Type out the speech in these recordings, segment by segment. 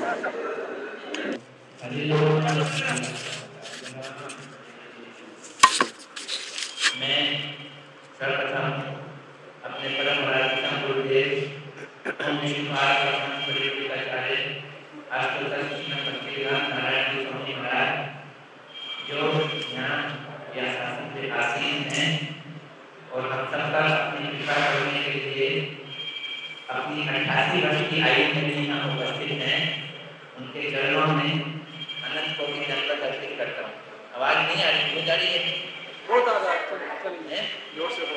मैं सर्वप्रथम अपने परम आराध्य गुरुदेव ओम निष्कार आचार्य आष्टोत्तर कृष्ण भक्तिवेदांत नारायण जी स्वामी महाराज जो यहाँ या शासन से आसीन हैं और हम सबका अपनी कृपा करने के लिए अपनी 88 वर्ष की आयु में भी यहाँ उपस्थित हैं, उनके चरणों में अनंत कोटि दंडवत अर्पित करता हूँ। आवाज नहीं आ रही, क्यों जा रही है? बहुत आ रहा है, जोर से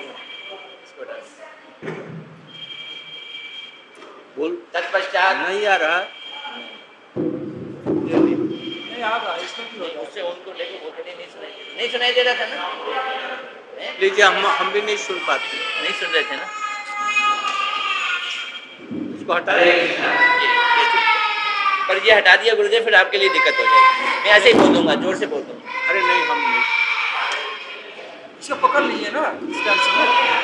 बोल। तत्पश्चात नहीं आ रहा, नहीं आ रहा, इसमें उससे उनको देखो वो कभी नहीं सुनाई दे रहा था ना। लीजिए, हम भी नहीं सुन पाते, नहीं सुन रहे थे ना। इसको हटा दें। पर ये हटा दिया गुरुदेव, फिर आपके लिए दिक्कत हो जाएगी। मैं ऐसे ही बोल दूंगा, जोर से बोल दूंगा। अरे नहीं, हम नहीं, इसको पकड़ लीजिए ना स्टैंड से।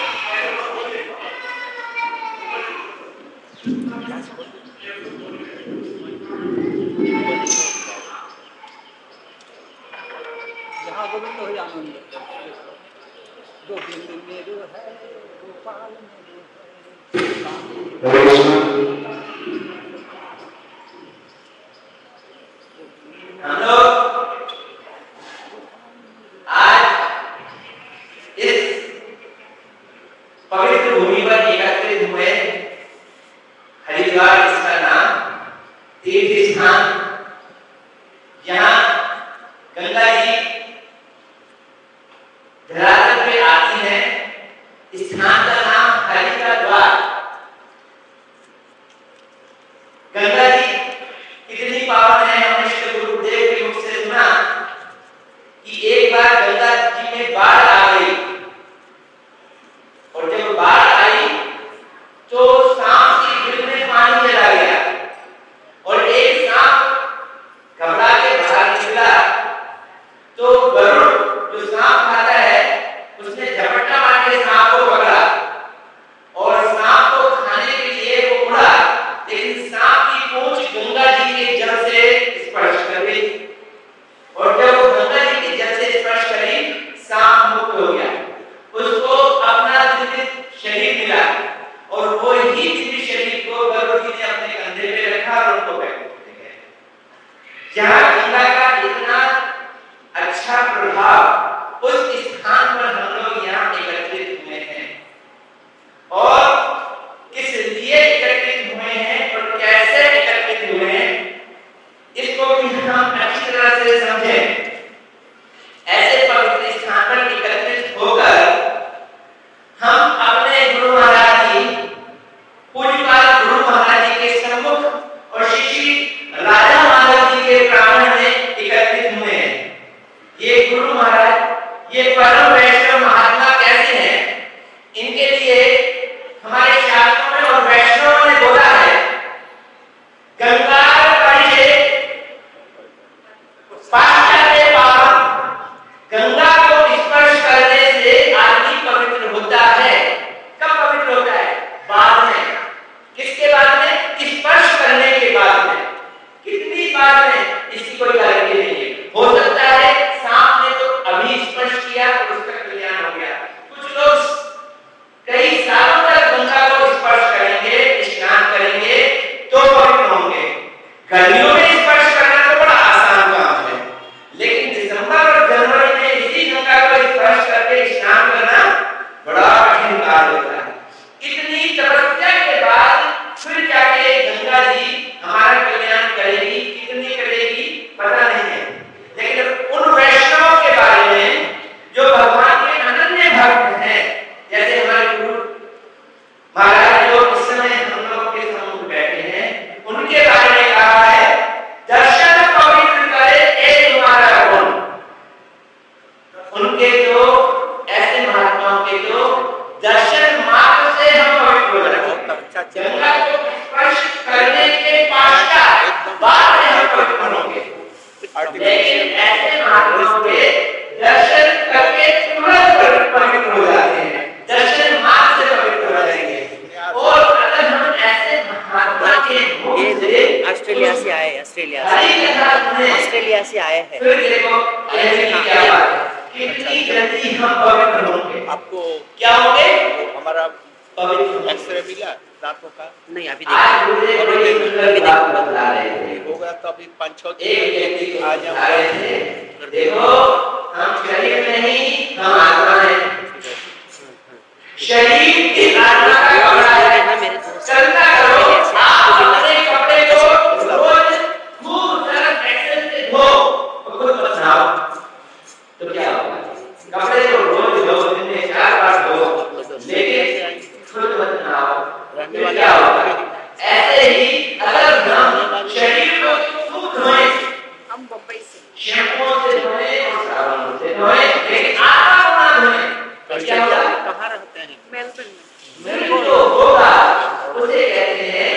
यहाँ गोविंद हो आनंद गोविंद मेरो है गोपाल हम लोग आज इस पवित्र भूमि पर एकत्रित हुए। हरिद्वार इसका नाम, तीर्थ स्थान। यहाँ गंगा जी धरातल पे आती है। स्थान का नाम हरि का द्वार। गंगा जी कितनी पावन है, हमने श्री गुरुदेव के मुख से सुना कि एक बार गंगा जी में बाढ़ आ गई, और जब बाढ़ आई तो सांप की भीड़ में पानी चला गया, और एक सांप घबरा के बाहर निकला। तो गरुड़ जो सांप खाता है, उसने झपट्टा मार के सांप को पकड़ा, और सांप को खाने के लिए वो उड़ा, लेकिन सांप की पूंछ गंगा जी के जल से स्पर्श कर गई, और जब वो गंगा जी के जल से स्पर्श करी, सांप मुक्त हो गया। उसको अपना दिव्य शरीर मिला, और वो ही दिव्य शरीर को गरुड़ जी ने अपने कंधे पे रखा और उनको बैठ गए। जहाँ गंगा का इतना अच्छा प्रभाव, उस स्थान पर हम लोग यहाँ एकत्रित हुए हैं, और किस लिए एकत्रित हुए हैं और कैसे एकत्रित हुए हैं, इसको भी हम अच्छी तरह से समझें। ऐसे पवित्र स्थान पर एकत्रित होकर हम अपने गुरु महाराज जी, पूज्यपाद गुरु महाराज जी के सम्मुख और श्री राजा माधव जी के प्रांगण में एकत्रित हुए हैं। ये गुरु महाराज, ये परम वैष्णव महात्मा कैसे हैं, इनके लिए हमारे शास्त्रों में और वैष्णवों ने बोला है, गंगा पाश्चात्य पावन, गंगा को स्पर्श करने से आदमी पवित्र होता है। कब पवित्र होता है? बाद में। किसके बाद में? स्पर्श करने के बाद में। कितनी बाद में? इसकी कोई गारंटी नहीं है। हो सकता है सांप ने तो अभी स्पर्श किया और उसका कल्याण हो गया। कुछ लोग कई सालों तक गंगा को स्पर्श करेंगे, स्नान करेंगे तो पवित्र होंगे। गर्मियों में स्पर्श करना तो बड़ा आसान काम है, लेकिन दिसंबर और जनवरी में इसी गंगा को स्पर्श करके स्नान करना बड़ा कठिन कार्य होता है। इतनी तपस्या के बाद फिर जाके गंगा जी हमारा कल्याण करेगी, कितनी करेगी पता नहीं है। लेकिन उन वैष्णवों के बारे में जो भगवान के अनन्य भक्त हैं, जैसे हमारे गुरु महाराज जो इस समय हम लोग के सम्मुख बैठे हैं, उनके बारे में कहा है, दर्शन पवित्र करे एक हमारा गुण। उनके जो ऐसे महात्माओं के जो दर्शन मात्र से हम पवित्र हो जाते हैं। गंगा को स्पर्श करने के पश्चात बाद में हम पवित्र होंगे, लेकिन ऐसे महात्माओं के दर्शन करके तुरंत पवित्र हो जाते हैं, दर्शन मात्र से पवित्र हो जाएंगे। और अगर हम ऐसे महात्मा के मुख से ऑस्ट्रेलिया से आए हैं, ऑस्ट्रेलिया से आए हैं। फिर देखो क्या बात है, कितनी जल्दी हम पवित्र होंगे। आपको क्या होंगे? हमारा पवित्र एक्सरे मिला दांतों का? नहीं अभी आज देखो, मुझे बड़ी सुंदर बात बता रहे थे। होगा तो अभी 5-6 एक व्यक्ति दिन को आ बता रहे जाऊंगा। थे, देखो हम शरीर में नहीं, हम आत्मा है। शरीर की आत्मा का कपड़ा है। चलता करो, आप अपने कपड़े को रोज खूब सरफ एक्सेल से धो और खुद पहनाओ, तो क्या होगा? कपड़े को रोज धो, दिन में 4 बार धो, लेकिन खुद पहनाओ, तो क्या होगा? ऐसे ही अगर हम शरीर को खूब धोएं, हम बम्बई से शैम्पू से धोएं और साबुन से धोएं, लेकिन आत्मा को ना धोएं, तो क्या होगा? कहाँ रहते हैं? मेलबर्न में। मृत्यु जो होगा उसे कहते हैं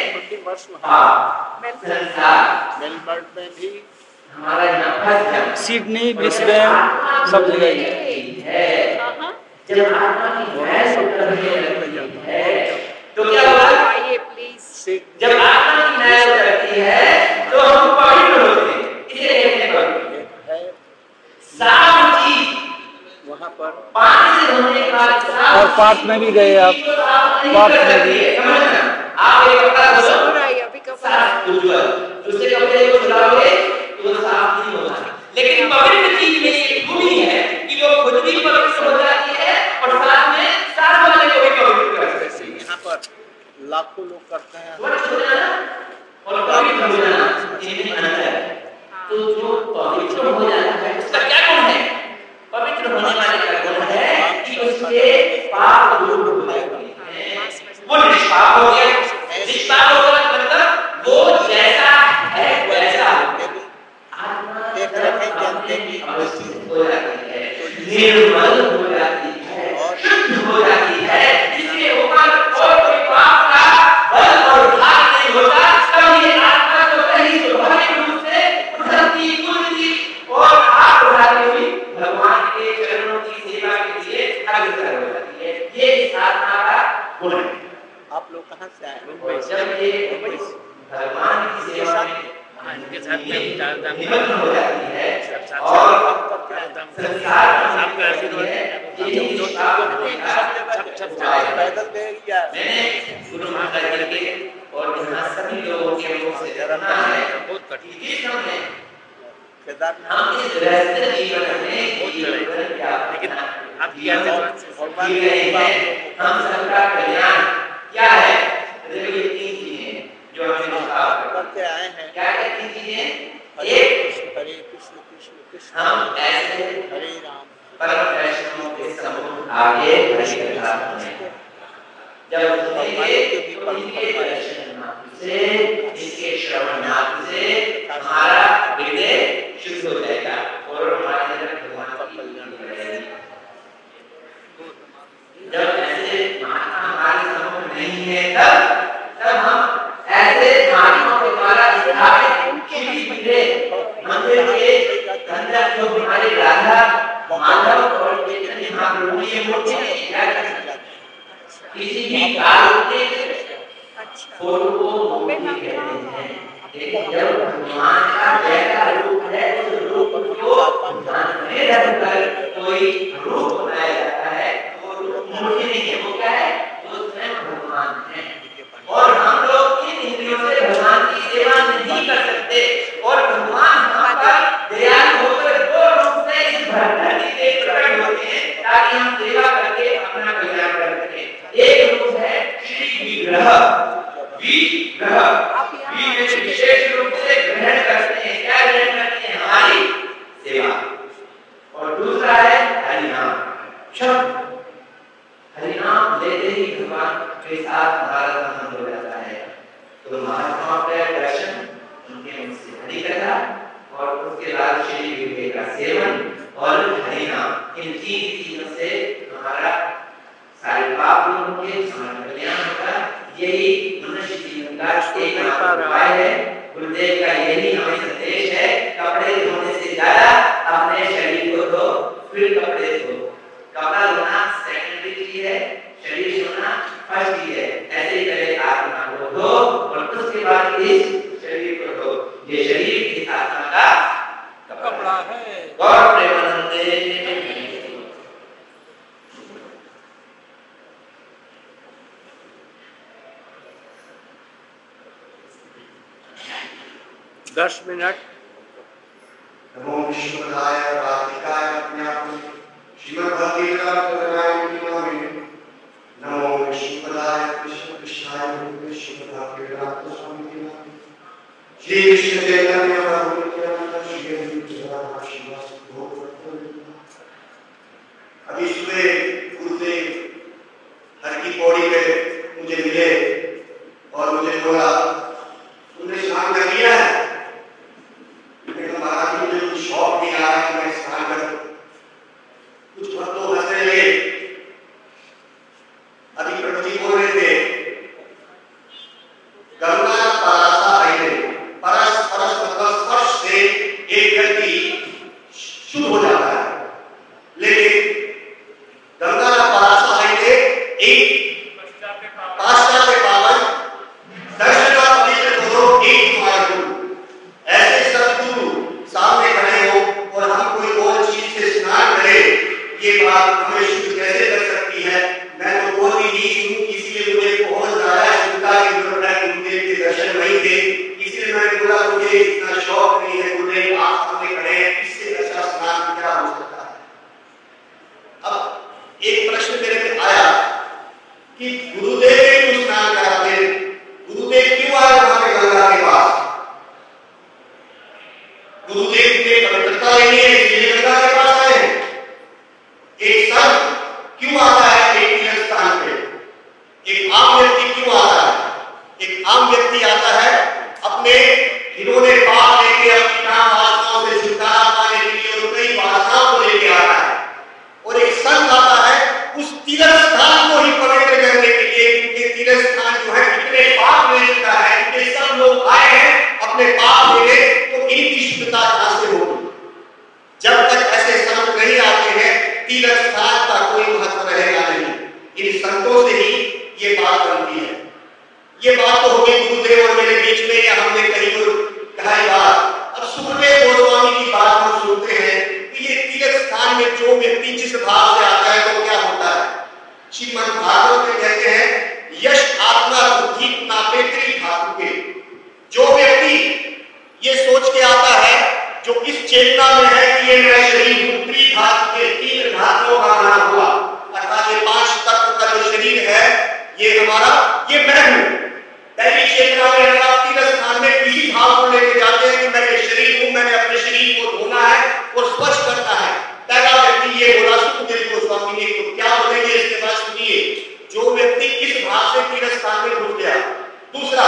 संसार। मेलबर्न में भी हमारा यहाँ फंस जाए। सिडनी, ब्रिस्बेन, सब जगह ही है। हाँ जब आत्मा की भैंस उतरने लगती है, तो क्या होगा? आइए प्लीज। जब आत्मा की भैंस उतरती है, तो हम पवित्र होते हैं। इसे कहते हैं पवित्र। साफ चीज वहाँ पर पानी से धोने के बाद और पार्क में भी गए आप, पार्क में भी आप एक कपड़ा धो, और आइए अभी कब साफ उज्जवल, दूसरे कपड़े को धुलाओगे तो साफ नहीं होगा। लेकिन पवित्र चीज में एक खूबी है कि वो खुद भी पवित्र हो जाती है और साथ में साथ वाले को भी पवित्र कर सकती है। यहाँ पर लाखों लोग करते हैं। स्वच्छ हो जाना और पवित्र हो जाना इनमें अंतर है। तो जो पवित्र हो जाता है उसका क्या गुण है? पवित्र होने वाले का गुण है कि उसके पाप दूर हो जाते हैं, वो निष्पाप हो गया। निष्पाप होगा मतलब वो जैसा है वैसा देख रहे हैं जानते कि अवस्थित हो जाती है, निर्मल हो जाती है और शुद्ध हो जाती है, जिसके ऊपर और कोई पाप का बल और भार नहीं होता। तब ये आत्मा तो कहीं स्वाभाविक रूप से उठती कूदती और हाथ उठाती हुई भगवान के चरणों की सेवा के लिए अग्रसर हो जाती है। ये इस आत्मा का गुण है। आप लोग कहाँ से आए? जब ये भगवान की सेवा में इनके साथ में निमग्न हो जाती है और संसार आपका आशीर्वाद है। पैदल गए या मैंने गुरु महाराज के और यहाँ सभी लोगों के मुख से सुना है बहुत कठिन कि जिस समय केदारनाथ हम इस गृहस्थ जीवन में लेकिन आप क्या भगवान की हम सबका कल्याण क्या है? देखो ये 3 चीजें जो हमें करते आए हैं। क्या क्या 3 चीजें? हरे एक, कृष्ण कृष्ण कृष्ण हम ऐसे हरे राम परम वैष्णवों के समूह आगे हरि कथा सुने। जब सुनेंगे तो इनके दर्शन मात्र से, इनके श्रवण मात्र से हमारा हृदय शुद्ध हो जाएगा और हमारे अंदर भगवान का कल्याण बढ़ेगा। जब ऐसे महात्मा हमारे समूह नहीं है तब हम ऐसे महात्माओं के द्वारा स्थापित श्री विग्रह मंदिर के अंदर जो हमारे राधा माधव और चैतन्य महाप्रभु की मूर्ति है, क्या कर सकते हैं? किसी भी काल के फोटो को मूर्ति कहते हैं। लेकिन जब भगवान का जैसा रूप है उस रूप को ध्यान में रखकर कोई रूप बनाया जाता है, वो रूप मूर्ति नहीं है, वो क्या है? वो स्वयं भगवान है। और हम लोग इन इंद्रियों से भगवान की सेवा नहीं कर सकते और भगवान हम पर दयालु होकर 2 रूप से इस धरती पे प्रकट होते हैं ताकि हम सेवा करके अपना कल्याण कर सकें। एक रूप है श्री विग्रह, विग्रह विशेष रूप से ग्रहण करते हैं। क्या ग्रहण करते हैं? हमारी सेवा। और दूसरा है हरिनाम शब्द। हरिनाम लेते ही भगवान के साथ हमारा संबंध हो जाता है। तो महात्माओं का दर्शन, उनके मुख से हरि कथा और उसके बाद श्री विग्रह का सेवन और हरिनाम, इन 3 चीजों से हमारा सारे पाप दूर होंगे, हमारा कल्याण होगा। यही मनुष्य जीवन का एक उपाय है। गुरुदेव का यही हमें संदेश है। कपड़े धोने से ज्यादा अपने शरीर को धो, फिर कपड़े धो। कपड़ा धोना सेकेंडरी चीज है, शरीर धोना फर्स्ट चीज है। ऐसे ही पहले आत्मा को धो और उसके बाद इस शरीर को धो। 10 मिनट। नमो विष्णुपदाय कार्तिकाय ज्ञानं श्रीमद्भगवद्गीता नमो विष्णुपदाय कृष्णाय विष्णुपदाय श्री कृष्ण चैतन्य प्रभु नित्यानंद श्री अद्वैत श्रीवास। अभी सुबह गुरुदेव हर की पौड़ी पे मुझे मिले और मुझे बोला तुमने स्नान कर लिया है? मैंने कहा महाराज मुझे कुछ शौक नहीं आ रहा है मैं स्नान करूं। कुछ भक्त तो हंसने लगे। अभी प्रभु जी बोल रहे थे गंगा परासा आईने परस परस मतलब स्पर्श से एक व्यक्ति शुद्ध हो जाता है, लेकिन गंगा परासा आईने एक पाश्चात्य पावन दर्शन का पवित्र करो एक तुम्हारा गुरु। ऐसे सदगुरु सामने खड़े हो और हम कोई और चीज से स्नान करें, ये बात हमें शुद्ध कैसे कर सकती है? मैं तो बहुत ही नीच हूँ, इसलिए मुझे बहुत ज्यादा शुद्धता की जरूरत है। गुरुदेव के दर्शन नहीं थे, इसलिए मैंने बोला मुझे इतना शौक नहीं है। गुरुदेव आप सामने खड़े हैं, इससे अच्छा स्नान क्या हो सकता है? अब एक प्रश्न मेरे में आया कि गुरुदेव क्यों स्नान कराते? गुरुदेव क्यों आए वहां पे गंगा के पास? गुरुदेव के पवित्रता नहीं है इसलिए गंगा के पास आए। एक संत क्यों आता है एक तीर्थ स्थान पे? एक आम व्यक्ति क्यों आता है? एक आम व्यक्ति आता है अपने घिनौने पाप लेके, अपनी काम वासनाओं से छुटकारा पाने के लिए और कई वासनाओं को लेके आता है। और एक संत आता है उस तीर्थ स्थान को ही पवित्र करने के लिए, क्योंकि तीर्थ स्थान जो है इतने पाप ले चुका है, क्योंकि सब लोग आए हैं अपने पाप लेने, तो इनकी शुद्धता कहां से होगी? जब तक ऐसे संत नहीं आते हैं तीर्थ स्थान का कोई महत्व रहेगा नहीं। इन संतों से ही ये बात बनती है। ये बात तो होगी गुरुदेव और मेरे बीच में, या हमने कहीं कहा बात। अब सुखदेव गोस्वामी की बात हम सुनते हैं कि ये तीर्थ स्थान में जो व्यक्ति जिस भाव से आता है तो क्या होता है? श्रीमद् भागवत में कहते हैं यश आत्मा बुद्धि नापे त्रिधातु के। जो व्यक्ति ये सोच के आता है, जो इस चेतना में है कि ये मैं शरीर हूं, त्रिधातु के तीन धातुओं का बना हुआ, अर्थात ये 5 तत्व का जो शरीर है ये हमारा, ये मैं हूं। पहली चेतना में अगर आप तीर्थ स्थान में किसी भाव को लेके जाते हैं कि मैं ये शरीर हूं, मैंने अपने शरीर को धोना है और स्पर्श करना है, पहला व्यक्ति ये बोला सुखदेव गोस्वामी ने। तो क्या बोलेंगे इसके बाद सुनिए, जो व्यक्ति इस भाव से तीर्थ स्थान में घुस गया। दूसरा,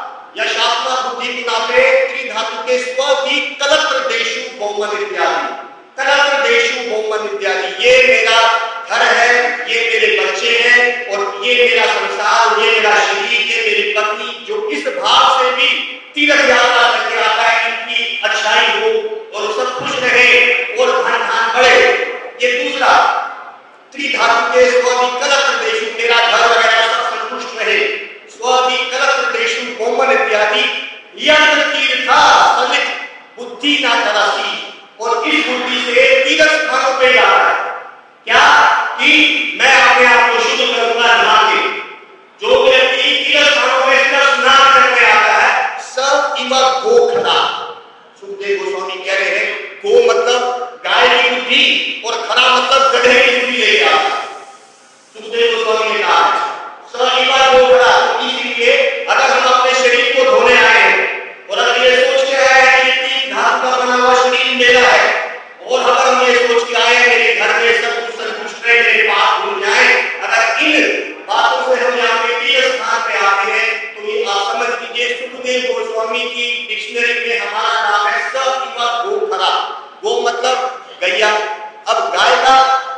यशात्मा बुद्धि नापे त्रिधातु के स्वधि कलत्र देशु बहुमन इत्यादि। कलत्र देशु बहुमन इत्यादि, ये मेरा घर है, ये मेरे बच्चे हैं और ये मेरा संसार, ये मेरा शरीर, ये मेरी पत्नी, जो इस भाव से भी तीर्थ यात्रा करके आता है इनकी अच्छाई हो और सब खुश रहे और धन धान बढ़े। ये दूसरा, त्रिधातु के स्वधि कलत्र देशु, मेरा घर वगैरह सब संतुष्ट रहे। स्वधि कलत्र देशु बहुमन इत्यादि, यंत्र तीर्था सलित बुद्धि ना करासी। और इस बुद्धि से तीर्थ स्थानों पे जाता है क्या कि मैं अपने आप को शुद्ध करूंगा नहा के। जो व्यक्ति तीर्थ स्थानों में सिर्फ स्नान करने आता है, सब इमा गोखरा। सुखदेव गोस्वामी कह रहे हैं गो मतलब गाय की बुद्धि और खरा मतलब गधे की बुद्धि ले आता है। सुखदेव गोस्वामी ने कहा है सब इमा गोखरा। इसलिए अगर हम अपने शरीर को धोने आए हैं और अगर ये सोच के आए हैं कि तीन धातु का बना हुआ शरीर मेरा है, और अगर हम ये सोच के आए हैं मेरे घर में सब कुछ संतुष्ट रहे, मेरे पाप भूल जाए, अगर इन बातों से हम यहाँ पे तीर्थ स्थान पे आते हैं, तो ये आप समझ लीजिए सुखदेव गोस्वामी की डिक्शनरी में हमारा नाम है सइमा गोखरा। गो मतलब गैया। अब गाय का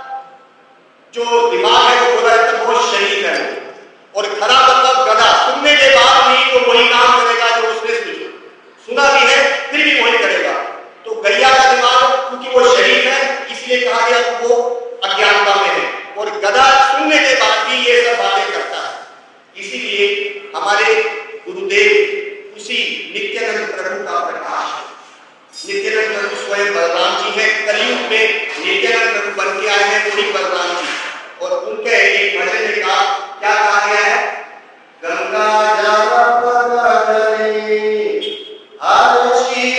जो दिमाग है वो बोला जाता है बहुत शरीर है, और खरा मतलब गधा। सुनने के बाद भी तो वही काम करेगा जो उसने सुना भी है, फिर भी वही करेगा। तो गैया का दिमाग क्योंकि वो शरीर है इसलिए कहा गया वो अज्ञानता में है, और गधा सुनने के बाद भी ये सब बातें करता है। इसीलिए हमारे गुरुदेव उसी नित्यानंद प्रभु का प्रकाश है। नित्यानंद प्रभु स्वयं बलराम जी हैं। कलयुग में नित्यानंद प्रभु बन के आए हैं वही बलराम जी, और उनके एक भजन में कहा क्या कहा गया है? गंगा जल पगले आरसी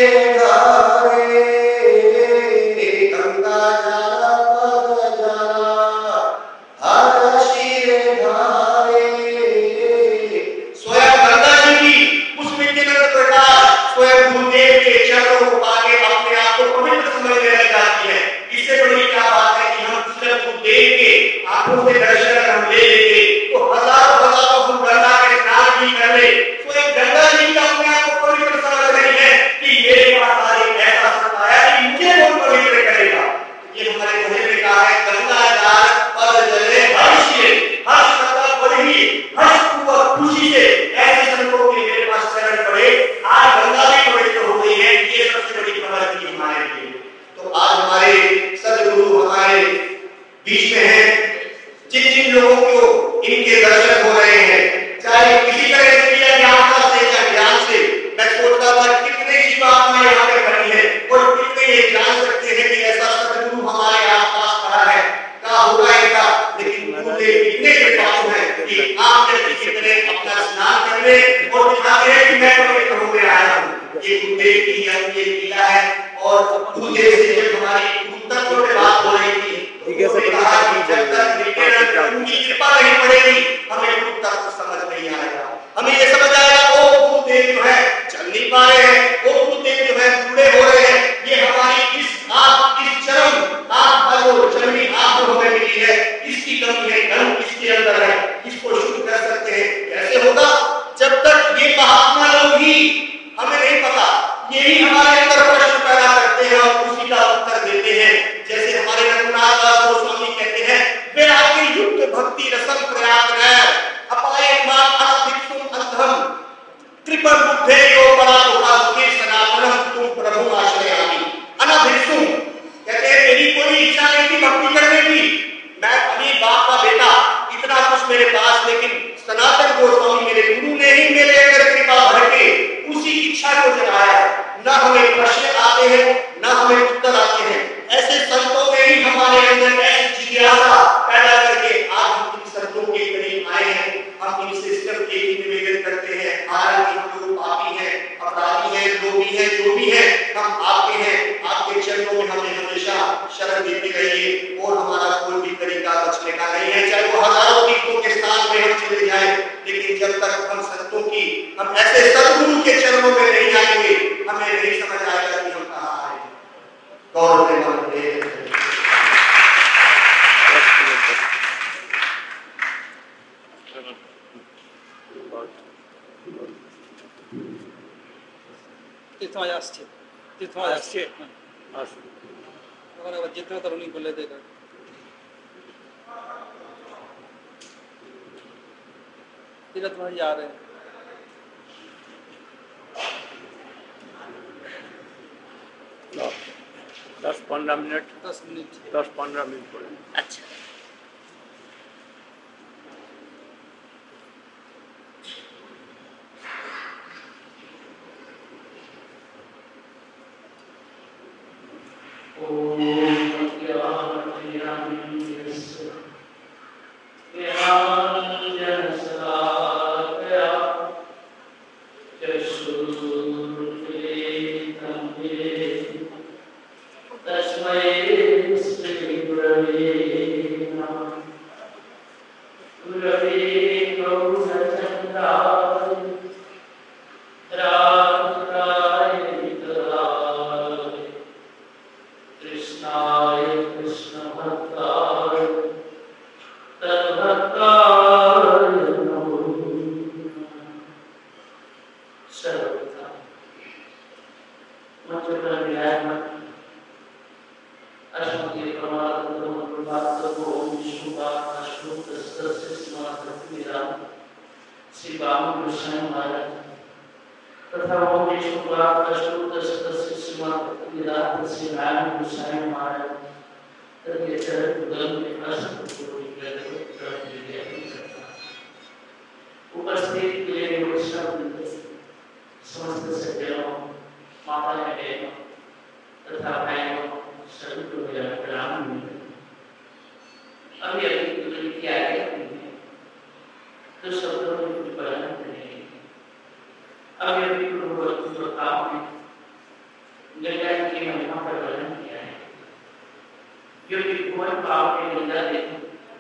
योगी भुवन पावन के गंगा देखो,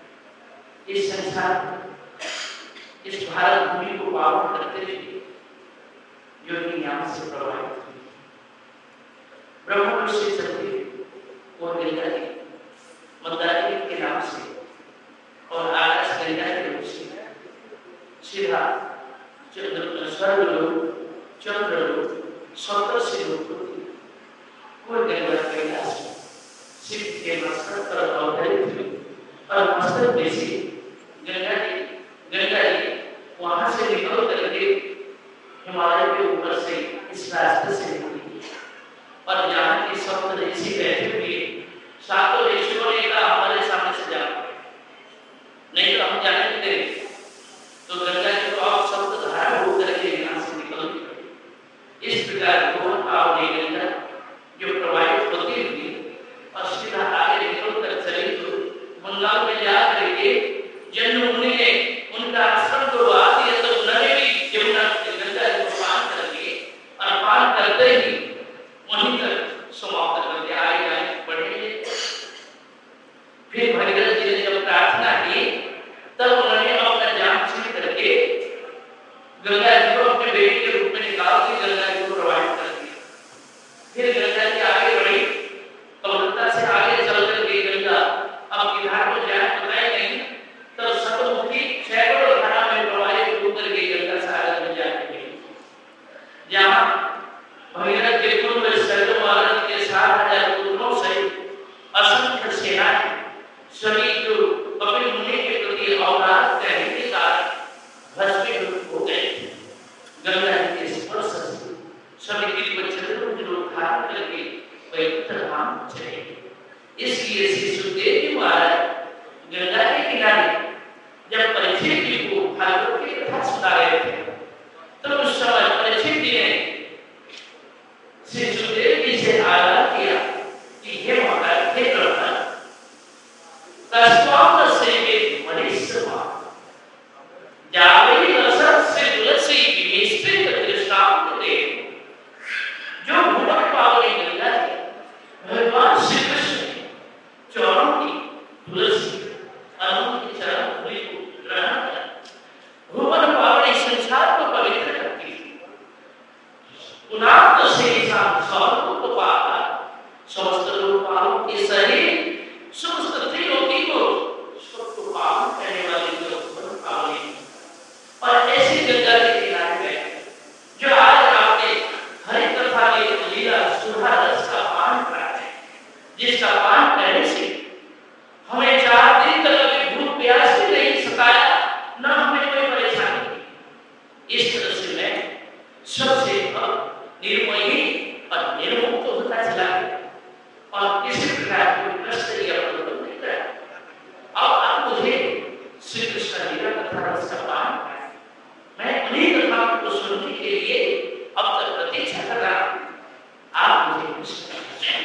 इस संसार, इस भारत भूमि को पावन करते हुए योगी यहाँ से प्रभावित हुए। ब्रह्मपुर से चलते और गंगा जी मंदाकिनी के नाम से और आकाश गंगा के रूप से सीधा स्वर्गलोक, चंद्रलोक, सप्तर्षि लोक और गंगा कैलाश शिव के मस्तक पर अवतरित हुई और मस्तक में से गंगा जी वहां से निकल करके हिमालय के ऊपर से इस रास्ते से निकली और यहाँ के सप्त ऋषि बैठे हुए, सातों ऋषियों ने कहा हमारे सामने से जाओ, नहीं तो हम जाने नहीं देंगे। तो गंगा जी को आप सप्त धारा होकर के यहाँ से निकल गए। इस प्रकार भुवन पावन गंगा जो प्रवाहित होती हुई और सीधा आगे निकल कर चली तो बंगाल में जा करके जन्म मुनि ने उनका आश्रम को आ दिया। तो उन्होंने भी यमुना गंगा जी को पान करके और पान करते ही वहीं तक समाप्त कर दिया, आगे आगे बढ़ेंगे। फिर भगीरथ जी ने जब प्रार्थना की तब उन्होंने अपना जान छीन करके गंगा जी को अपने बेटे के रूप में निकाल के गंगा जी को प्रवाहित कर दिया। फिर गंगा जी आगे बढ़ी, कमलता से आगे चल करके गंगा अब किधर को जाए पता ही नहीं, तो सतमुखी सैकड़ों धारा में प्रवाहित होकर के गंगा सागर में जाके गई, जहाँ भगीरथ के कुल में सर्वमानव के 7,000 पुत्रों से असंख्य सेनाएं सभी जो कपिल मुनि के प्रति अवराध कहने के कारण भस्मीभूत हो गए। गंगा जी के स्पर्श से सभी की बच्चों को धारण करके पवित्र धाम चले। इसलिए श्री सुखदेव जी महाराज गंगा के किनारे जब परीक्षित जी को भागवत की कथा सुना रहे थे तो उस समय परीक्षित जी ने श्री सुखदेव जी से आग्रह किया कि हे महाराज, हे प्रभु, कस्वाम सेवे मनीषमा जावई रसद से तुलसी विमिश्रित कृष्णामृते। जो भुवन पावनी गंगा जी भगवान श्री कृष्ण ने चरणों की तुलसी अनंत के चरण धूलि को ग्रहण कर भुवन पावनी संसार को पवित्र करती है। पुनात से सर्वरूप पाता समस्त रूपालों के सहित समस्त त्रिलोकी को सबको पावन करने वाली जो भुवन पावनी और ऐसी गंगा के किनारे में जो आज आपने हरि कथा के लीला सुधा रस का पान करा है, जिसका पान करने से हमें 4 दिन तक कभी भूख प्यास भी नहीं सताया, न हमें कोई परेशानी थी। इस तरह से मैं सबसे निर्मोही और निर्मुक्त होता चला गया और किसी प्रकार कोई कष्ट या प्रॉब्लम नहीं करा। अब आप मुझे श्री कृष्ण लीला कथा रस का पान कराएं। मैं उन्हीं कथाओं को सुनने के लिए अब तक प्रतीक्षा कर रहा हूं, आप मुझे कुछ बताएं।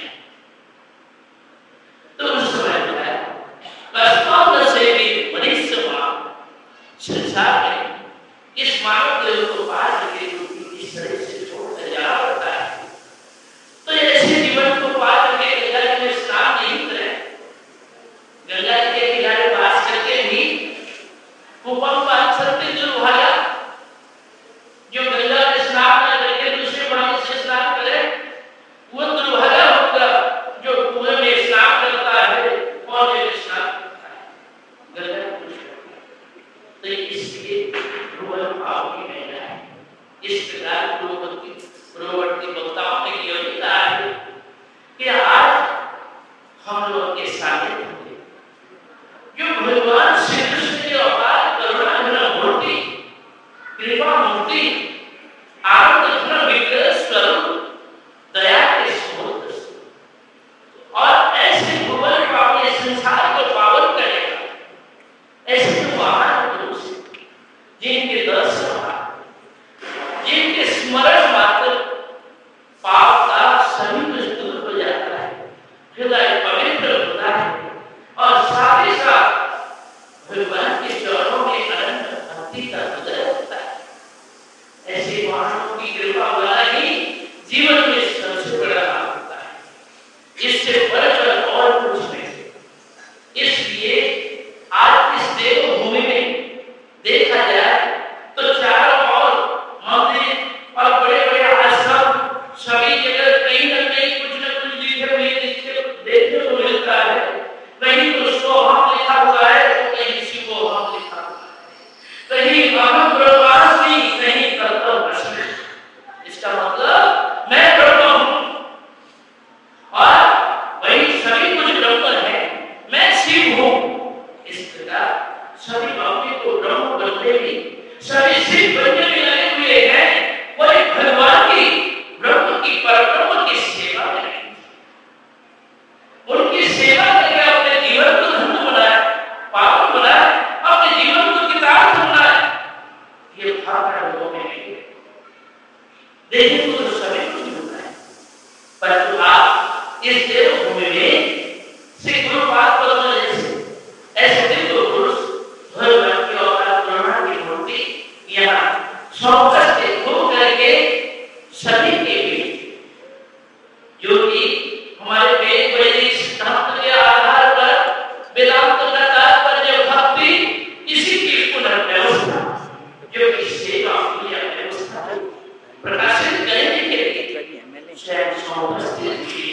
तो उस समय बताया कस्माम से भी मनीषमा संसार में इस मानव देव को पार करके इस तरह से छोड़कर जाना पड़ता है। तो ऐसे जीवन को पार करके गंगा जी में स्नान नहीं करें, गंगा जी के किनारे वास करके भी कुपम पांचरते दुर्भागा जो गंगा में स्नान न करके दूसरे पानी से स्नान करे वो दुर्भागा होगा जो कुएं में स्नान करता है और में स्नान करता है। गंगा तो इसलिए भुवन पावनी गंगा है। इस प्रकार पूर्ववर्ती वक्ताओं ने यह भी कहा है कि आज हम लोग के सामने जो भगवान श्री कृष्ण के अपार करुणा घन मूर्ति, कृपा मूर्ति, आनंद घन विग्रह स्वरूप, दया के स्रोत और ऐसे भुवन पावनी संसार को पावन करेगा, ऐसे महान पुरुष जिनके दर्शन जिनके स्मरण मात्र पाप का सभी कुछ दूर हो जाता है, हृदय पवित्र होता है और साथ ही साथ भगवान के चरणों में अनंत भक्ति का उदय होता है। ऐसे महानों की कृपा वाला ही जीवन में सबसे बड़ा लाभ होता है। इससे बढ़कर और कुछ नहीं। परब्रह्म की सेवा में उनकी सेवा करके अपने जीवन को धन्य बनाए, पावन बनाए, अपने जीवन को कृतार्थ बनाए। ये भावना लोगों में नहीं है। देखिए तो सभी कुछ मिलता है, परंतु आप इस देवभूमि में श्री गुरुपाद पद्म जैसे ऐसे दिव्य पुरुष भगवान की अवतार ब्रह्मा की मूर्ति यहाँ सौंपस से हो करके सभी के बीच जो कि हमारे वेद वैदिक सिद्धांत के आधार पर वेदांत का तात्पर्य भक्ति इसी की पुनर्व्यवस्था जो कि सेवा की व्यवस्था प्रकाशित करने के लिए स्वयं सौंपस्थित की।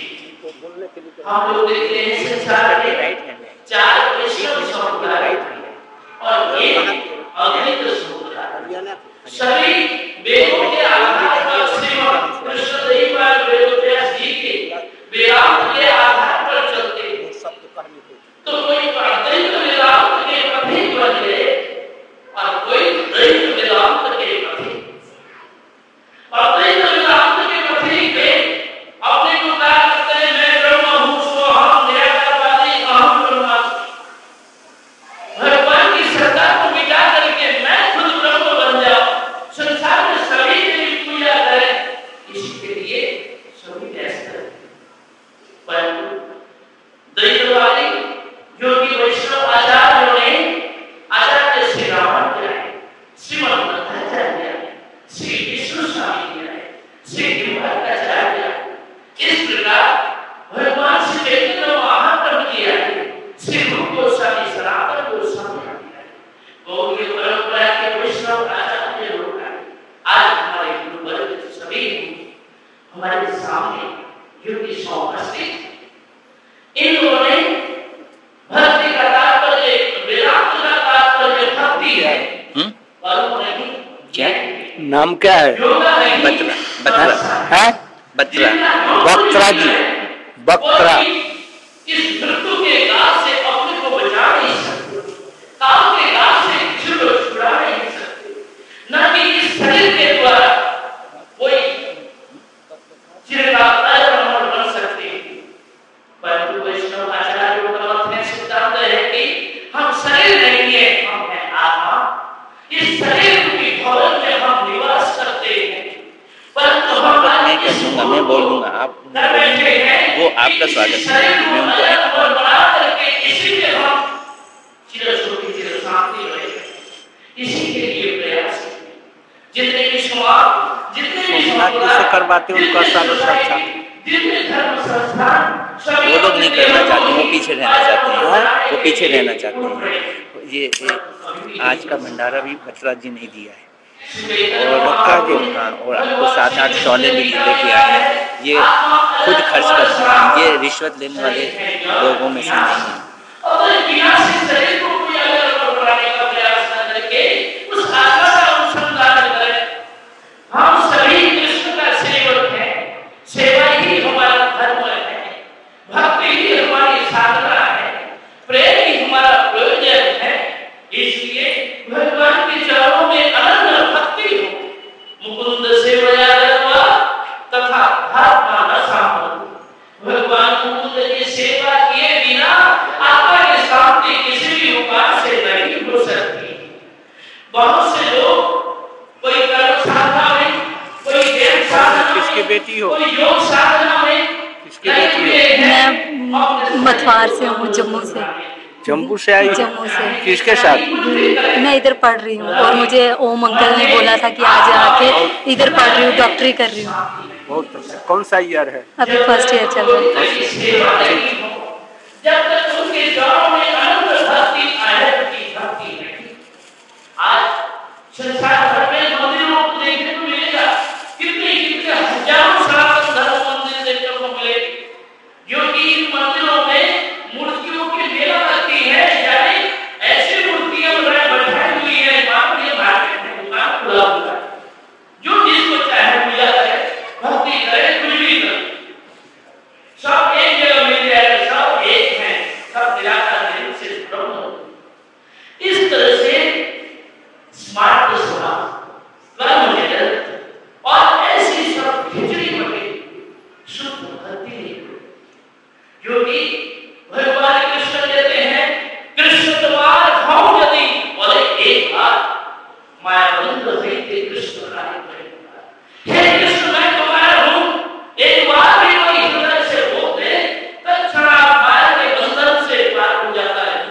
हम लोग देखते हैं संसार के 4 वैष्णव समुदाय और एक अद्वैत समुदाय सभी वेदों के आधार पर श्रीमद् कृष्णदेव वेदव्यास जी के वेदांत के आधार पर चलते हैं। तो कोई अद्वैत वेदांत के पथिक बन गए और कोई द्वैत वेदांत के पथिक। अद्वैत वेदांत के पथिक में अपने को क्या करते हैं, मैं ब्रह्म हूँ, सोहम निराकारवादी, अहम ब्रह्मास्मि। भगवान की सत्ता को मिटा करके मैं खुद ब्रह्म बन जाऊं, संसार में सभी मेरी पूजा करें, इसी के लिए सभी व्यस्त हैं। परंतु द्वैतवादी जो कि वैष्णव आचार्यों ने आचार्य श्री रामानुजाचार्य, श्रीमद् मध्वाचार्य, श्री विष्णु स्वामी जी, श्री दिव्याचार्य, इस प्रकार भगवान श्री चैतन्य महाप्रभु जी आए, श्री रूप गोस्वामी, सनातन गोस्वामी गौड़ीय परंपरा के वैष्णव आचार्य लोग आए। आज हमारे गुरु वर्ग सभी हमारे सामने जो कि सौंपस्थित, इन लोगों ने भक्ति का तात्पर्य, वेदांत का तात्पर्य भक्ति है और नहीं क्या नाम क्या है? बत्रा बत्रा है, बत्रा बत्रा जी, बत्रा। इस मृत्यु के गाल से अपने को बचा नहीं सकते, काल के गाल से किसी को छुड़ा नहीं सकते, न कि इस शरीर के द्वारा कोई चिरकाल अमर बन सकते। परंतु वैष्णव आचार्यों का मत है, सिद्धांत है कि हम शरीर नहीं है, हम हैं आत्मा। इस शरीर की भवन में हम निवास करते हैं, परंतु हम मैं कर दूंगा, मैं बोल दूंगा, आप वो आपका स्वागत है। मैं उनको बना करके इसी में हम चिरसुखी चिर शांति रहेंगे, इसी के लिए प्रयास जितने भी समाज, जितने भी जिससे करवाते उनका साथ जितने धर्म संस्थान वो लोग नहीं करना चाहते, वो पीछे रहना चाहते हैं, वो पीछे रहना चाहते हैं। ये आज का भंडारा भी बत्रा जी नहीं दिया है और मक्का के और आपको 7-8 शौले भी लेके आए हैं। ये खुद खर्च करते हैं, ये रिश्वत लेने वाले लोगों में से नहीं है। हम सभी कृष्ण का सेवक हैं, सेवा ही हमारा धर्म है, भक्ति ही हमारी साधना है, प्रेम ही हमारा प्रयोजन है। इसलिए भगवान के चरणों में अनन्य भक्ति हो, मुकुंद सेवया तथा धर्म न सामन। भगवान मुकुंद की सेवा किए बिना आत्मा की शांति किसी भी उपाय से नहीं हो सकती। बहुत से लोग कोई कर्म साधना में, कोई ध्यान साधना में, किसकी बेटी हो? कोई योग साधना में, किसकी बेटी हो? मैं मथुआर से हूँ, जम्मू से। जम्मू से आई? जम्मू से। किसके साथ? मैं इधर पढ़ रही हूँ और मुझे ओम अंकल ने बोला था कि आज आके इधर पढ़ रही हूँ, डॉक्टरी कर रही हूँ। बहुत अच्छा। कौन सा ईयर है? अभी फर्स्ट ईयर चल रहा है। जब तक उनके चरणों में अनंत भक्ति की भक्ति नहीं। आज संसार भर में मंदिरों को देखने को मिलेगा, कितने कितने हजारों सनातन धर्म मंदिर देखने को मिलेंगे, जो कि इन मंदिरों में मूर्तियों की मेला लगती है, यानी ऐसी मूर्तियां बैठाई हुई है, मार्केट में दुकान खुला हुआ है, जो जिसको चाहे पूजा करे, भक्ति करे, कुछ भी करे, सब एक जगह मिल जाएगा, सब एक है, सब निराकार से ब्रह्म। इस तरह से स्मार्ट समाज भी भगवान कृष्ण कहते हैं कृष्ण द्वार भाव यदि बोले एक बार माया बंद रहते कृष्ण राय हे कृष्ण मैं तुम्हारा हूं एक बार भी कोई हृदय से बोल दे तत्क्षण माया के बंधन से पार हो जाता है।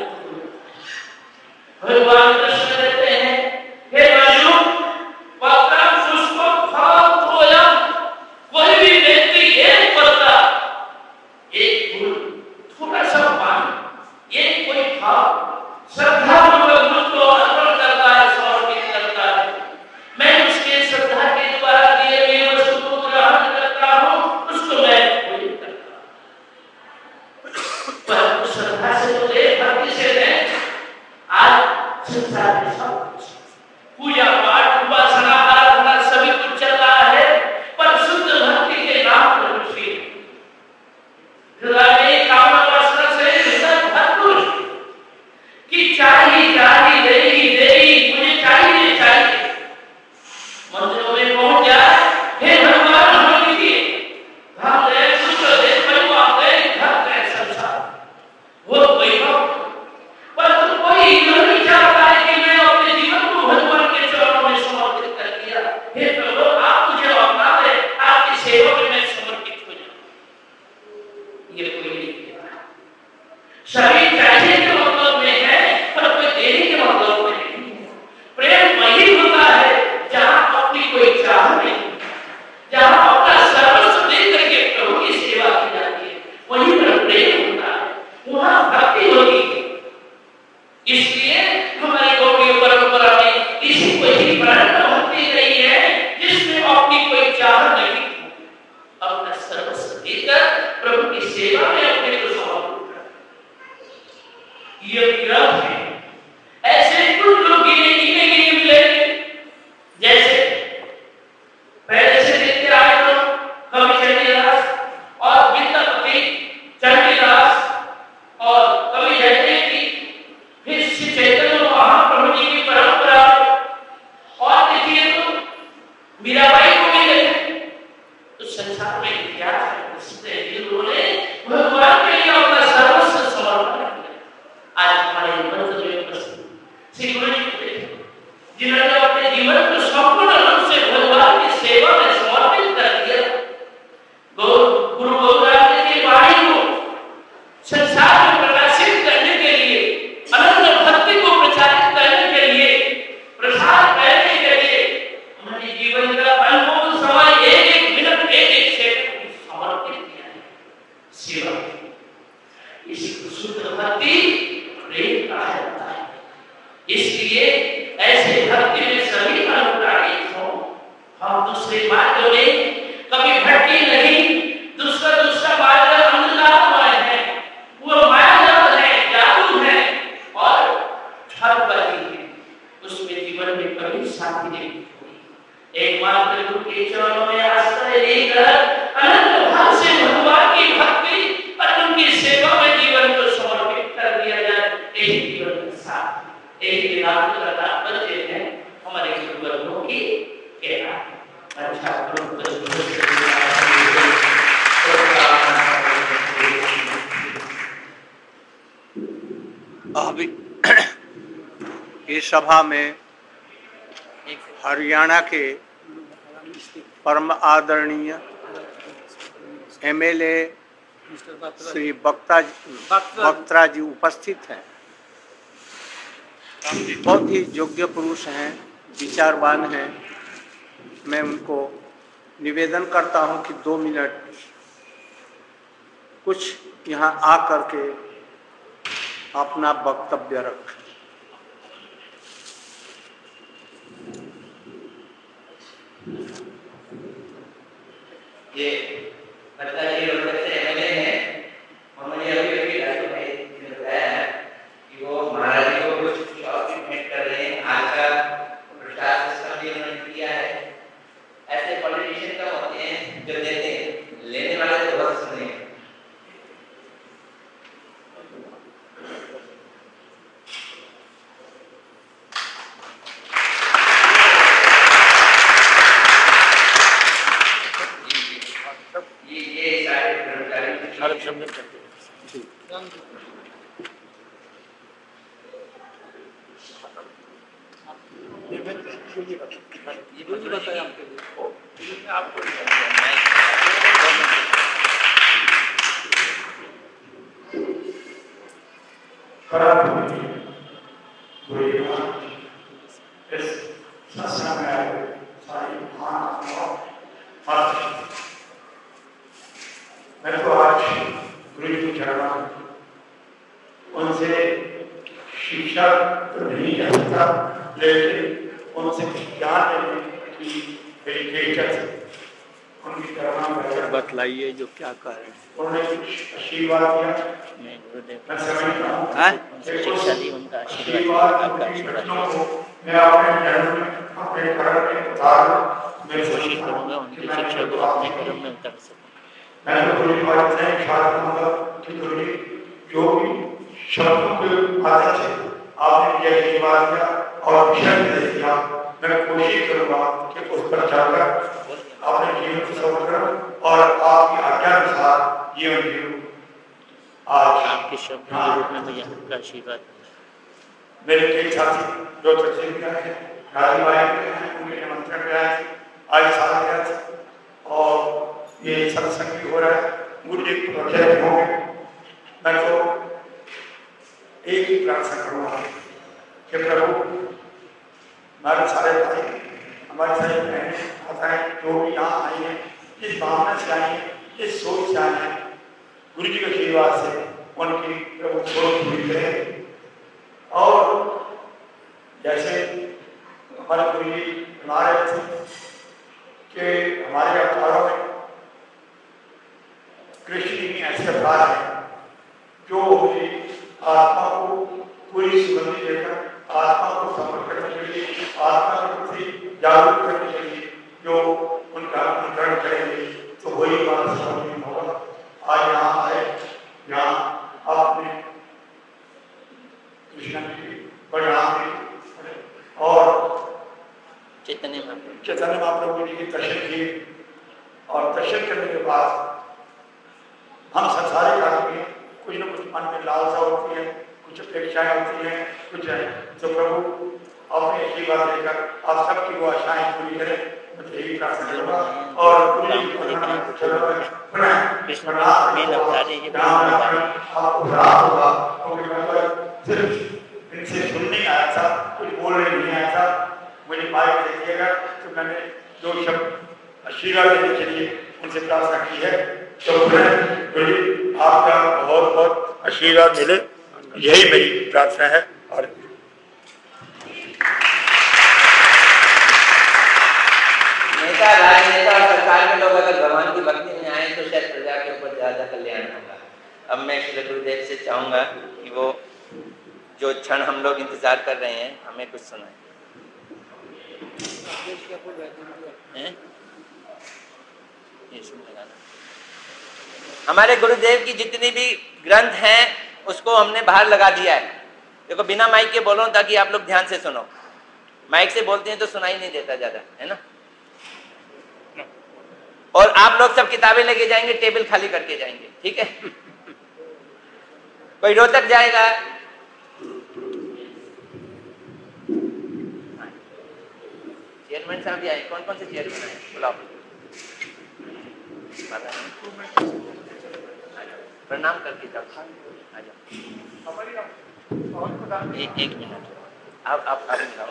भगवान कृष्ण कहते हैं हे अर्जुन पत्रम पुष्पम फलम तोयम कोई भी व्यक्ति एक पत्ता एक फूल थोड़ा सा पानी एक कोई फल श्रद्धा पूर्वक मुझको अर्पण करता है समर्पित करता है मैं उसके श्रद्धा के द्वारा दिए हुए वस्तु को ग्रहण करता हूं उसको मैं पूजन करता हूं पर श्रद्धा से तो ले भक्ति से ले आज संसार में सब कुछ पूजा पाठ उपासना आराधना सभी कुछ चल रहा है पर शुद्ध भक्ति के नाम पर कुछ भी हृदय में कामना वासना से हृदय भरपूर कि चाहिए चाहिए देही मुझे चाहिए मंदिरों में पहुंच जाए हे भगवान हम लीजिए हम दे पुत्र दे परिवार दे घर दे संसार वो वैभव पर कोई नहीं चाहता है कि मैं अपने जीवन को भगवान के चरणों में समर्पित कर दिया हे प्रभु आप मुझे अपना दे आपकी सेवा में मैं समर्पित हो जाऊं ये कोई नहीं कहता सभी चाहिए के मतलब में है पर कोई देने के मतलब में नहीं है। प्रेम वही होता है जहां अपनी कोई चाह नहीं जहां अपना सर्वस्व दे करके प्रभु की सेवा की जाती है वहीं पर प्रेम होता है वहां भक्ति होती है। इसलिए हमारी गौड़ीय परंपरा में इसी को ही प्राण भक्ति रही है जिसमें अपनी कोई चाह नहीं अपना सर्वस्व देकर प्रभु की सेवा में अपने को समर्पित कर ये ग्रंथ है ऐसे कुछ लोग गिने मिलेंगे जैसे पहले से देखते आए तो कवि चंडीदास और विद्यापति चंडीदास और कवि जयदेव फिर श्री चैतन्य महाप्रभु जी की परंपरा और देखिए तो मीराबाई को भी देखें तो संसार में इतिहास है इससे जिन्होंने भगवान के लिए अपना सर्वस्व समर्पण किया आज हमारे मंत्र में उपस्थित श्री गुरु जी को देखें जिन्होंने अपने जीवन को संपूर्ण रूप से भगवान की सेवा में समर्पित कर दिया गुरु गोविंद जी की वाणी को संसार में प्रकाशित करने के लिए अनंत भक्ति को प्रचारित करने के लिए प्रसार करने के लिए हमारे जीवन का अनमोल समय एक मिनट एक सेकंड समर्पित किया है सेवा इसी को शुद्ध भक्ति प्रेम कहा जाता है। इसलिए ऐसे भक्ति में सभी अनुप्राणित हो हम दूसरे मार्गों में कभी भटके नहीं दूसरा मार्ग अंधकारमय है वो मायाजाल है जादू है और ठगबाजी है उसमें जीवन में कभी शांति नहीं होगी। एकमात्र गुरु के चरणों में आश्रय लेकर अनंत भाव से भगवान की भक्ति और उनकी सेवा में जीवन को समर्पित कर दिया जाए यही जीवन का साथ यही वेदांत का तात्पर्य है हमारे गुरुवर्गों की कहना अच्छा अभी इस सभा में हरियाणा के परम आदरणीय एमएलए श्री बख्तरा जी उपस्थित हैं। बहुत ही योग्य पुरुष हैं विचारवान हैं। मैं उनको निवेदन करता हूं कि 2 मिनट कुछ यहाँ आ करके अपना वक्तव्य रखें। ये एमएलए हैं और मुझे अभी राजू भाई ने बताया कि वो महाराज जी को कुछ शॉर्ट भेंट कर रहे हैं। आज का प्रचार सिस्टम भी उन्होंने किया है। ऐसे पॉलिटिशियन का होते हैं जो देते हैं लेने वाले तो बहुत सुने हैं। मैं तो आज गुरु जी को चढ़ा उनसे शिक्षा तो नहीं जानता, लेकिन उनसे ज्ञान लेने की मेरी इच्छा थी। उनकी तरह बतलाइए जो क्या कारण उन्होंने कुछ आशीर्वाद दिया। मैं गुरुदेव मैं समझता हूँ उनसे शिक्षा दी, उनका आशीर्वाद आपका आशीर्वाद मैं अपने धर्म में अपने कर्म में उतार कोशिश करूँगा उनकी शिक्षा को अपने कर्म में उतार सकूँ। मैं तो पूरी बात नहीं चाहता कि जो भी शब्दों के आदत है आपने यह आशीर्वाद दिया और विषय दे दिया, मैं कोशिश करूँगा कि उस पर चलकर अपने जीवन को सफल करूँ और आपकी आज्ञा के साथ जीवन जीऊँ। आज आपके शब्द के रूप में मुझे आपका आशीर्वाद मेरे कई साथी जो तस्वीर में आए हैं, गाड़ी वाले हैं, उनके निमंत्रण में आए थे, आज साल गया था और ये सत्संग भी हो रहा है, मुझे प्रोजेक्ट होंगे। मैं तो एक ही प्रार्थना करूँगा कि प्रभु हमारे सारे भाई, हमारे सारे बहनें, माताएं जो भी यहाँ आई हैं, इस भावना से आई हैं, इस सोच से आई हैं, गुरु जी के आशीर्वाद से उनकी प्रभु सोच पूरी करें। और जैसे हमारे गुरु जी बना रहे थे कि हमारे अवतारों में कृष्ण ही ऐसे अवतार हैं जो मुझे आत्मा को पूरी सुगंधी देकर आत्मा को समर्पण करने के लिए, आत्मा के प्रति जागरूक करने के लिए जो उनका अनुकरण करेंगे तो वही बात समझ में होगा। आज यहाँ आए, यहाँ आपने कृष्ण की परिणाम और चैतन्य महाप्रभु जी के दर्शन किए और दर्शन करने के बाद हम संसारिक आदमी कुछ न कुछ मन में लालसा होती है, कुछ अपेक्षाएं होती हैं, कुछ है तो प्रभु अपने आशीर्वाद देकर आप सबकी वो आशाएं पूरी करें, मुझे यही प्रार्थना करूँगा। और इनसे सुन नहीं आया था, कुछ बोलने नहीं आया था, मुझे माइक दे दिएगा तो मैंने दो शब्द आशीर्वाद देने के लिए उनसे प्रार्थना की है। तो आपका बहुत बहुत आशीर्वाद मिले, यही मेरी प्रार्थना है। और नेता, राजनेता और सरकार के लोग अगर भगवान की भक्ति में आए तो शायद प्रजा के ऊपर ज्यादा कल्याण होगा। अब मैं श्री गुरुदेव से चाहूंगा कि वो जो क्षण हम लोग इंतजार कर रहे हैं हमें कुछ सुनाए। हमारे गुरुदेव की जितनी भी ग्रंथ हैं उसको हमने बाहर लगा दिया है। देखो बिना माइक के बोलो ताकि आप लोग ध्यान से सुनो, माइक से बोलते हैं तो सुनाई नहीं देता ज्यादा, है ना। और आप लोग सब किताबें लेके जाएंगे, टेबल खाली करके जाएंगे, ठीक है। कोई रोहतक जाएगा, चेयरमैन साहब भी आए, कौन कौन से चेयरमैन आए बुलाओ। प्रणाम करके जाओ, आ जाओ। एक मिनट आप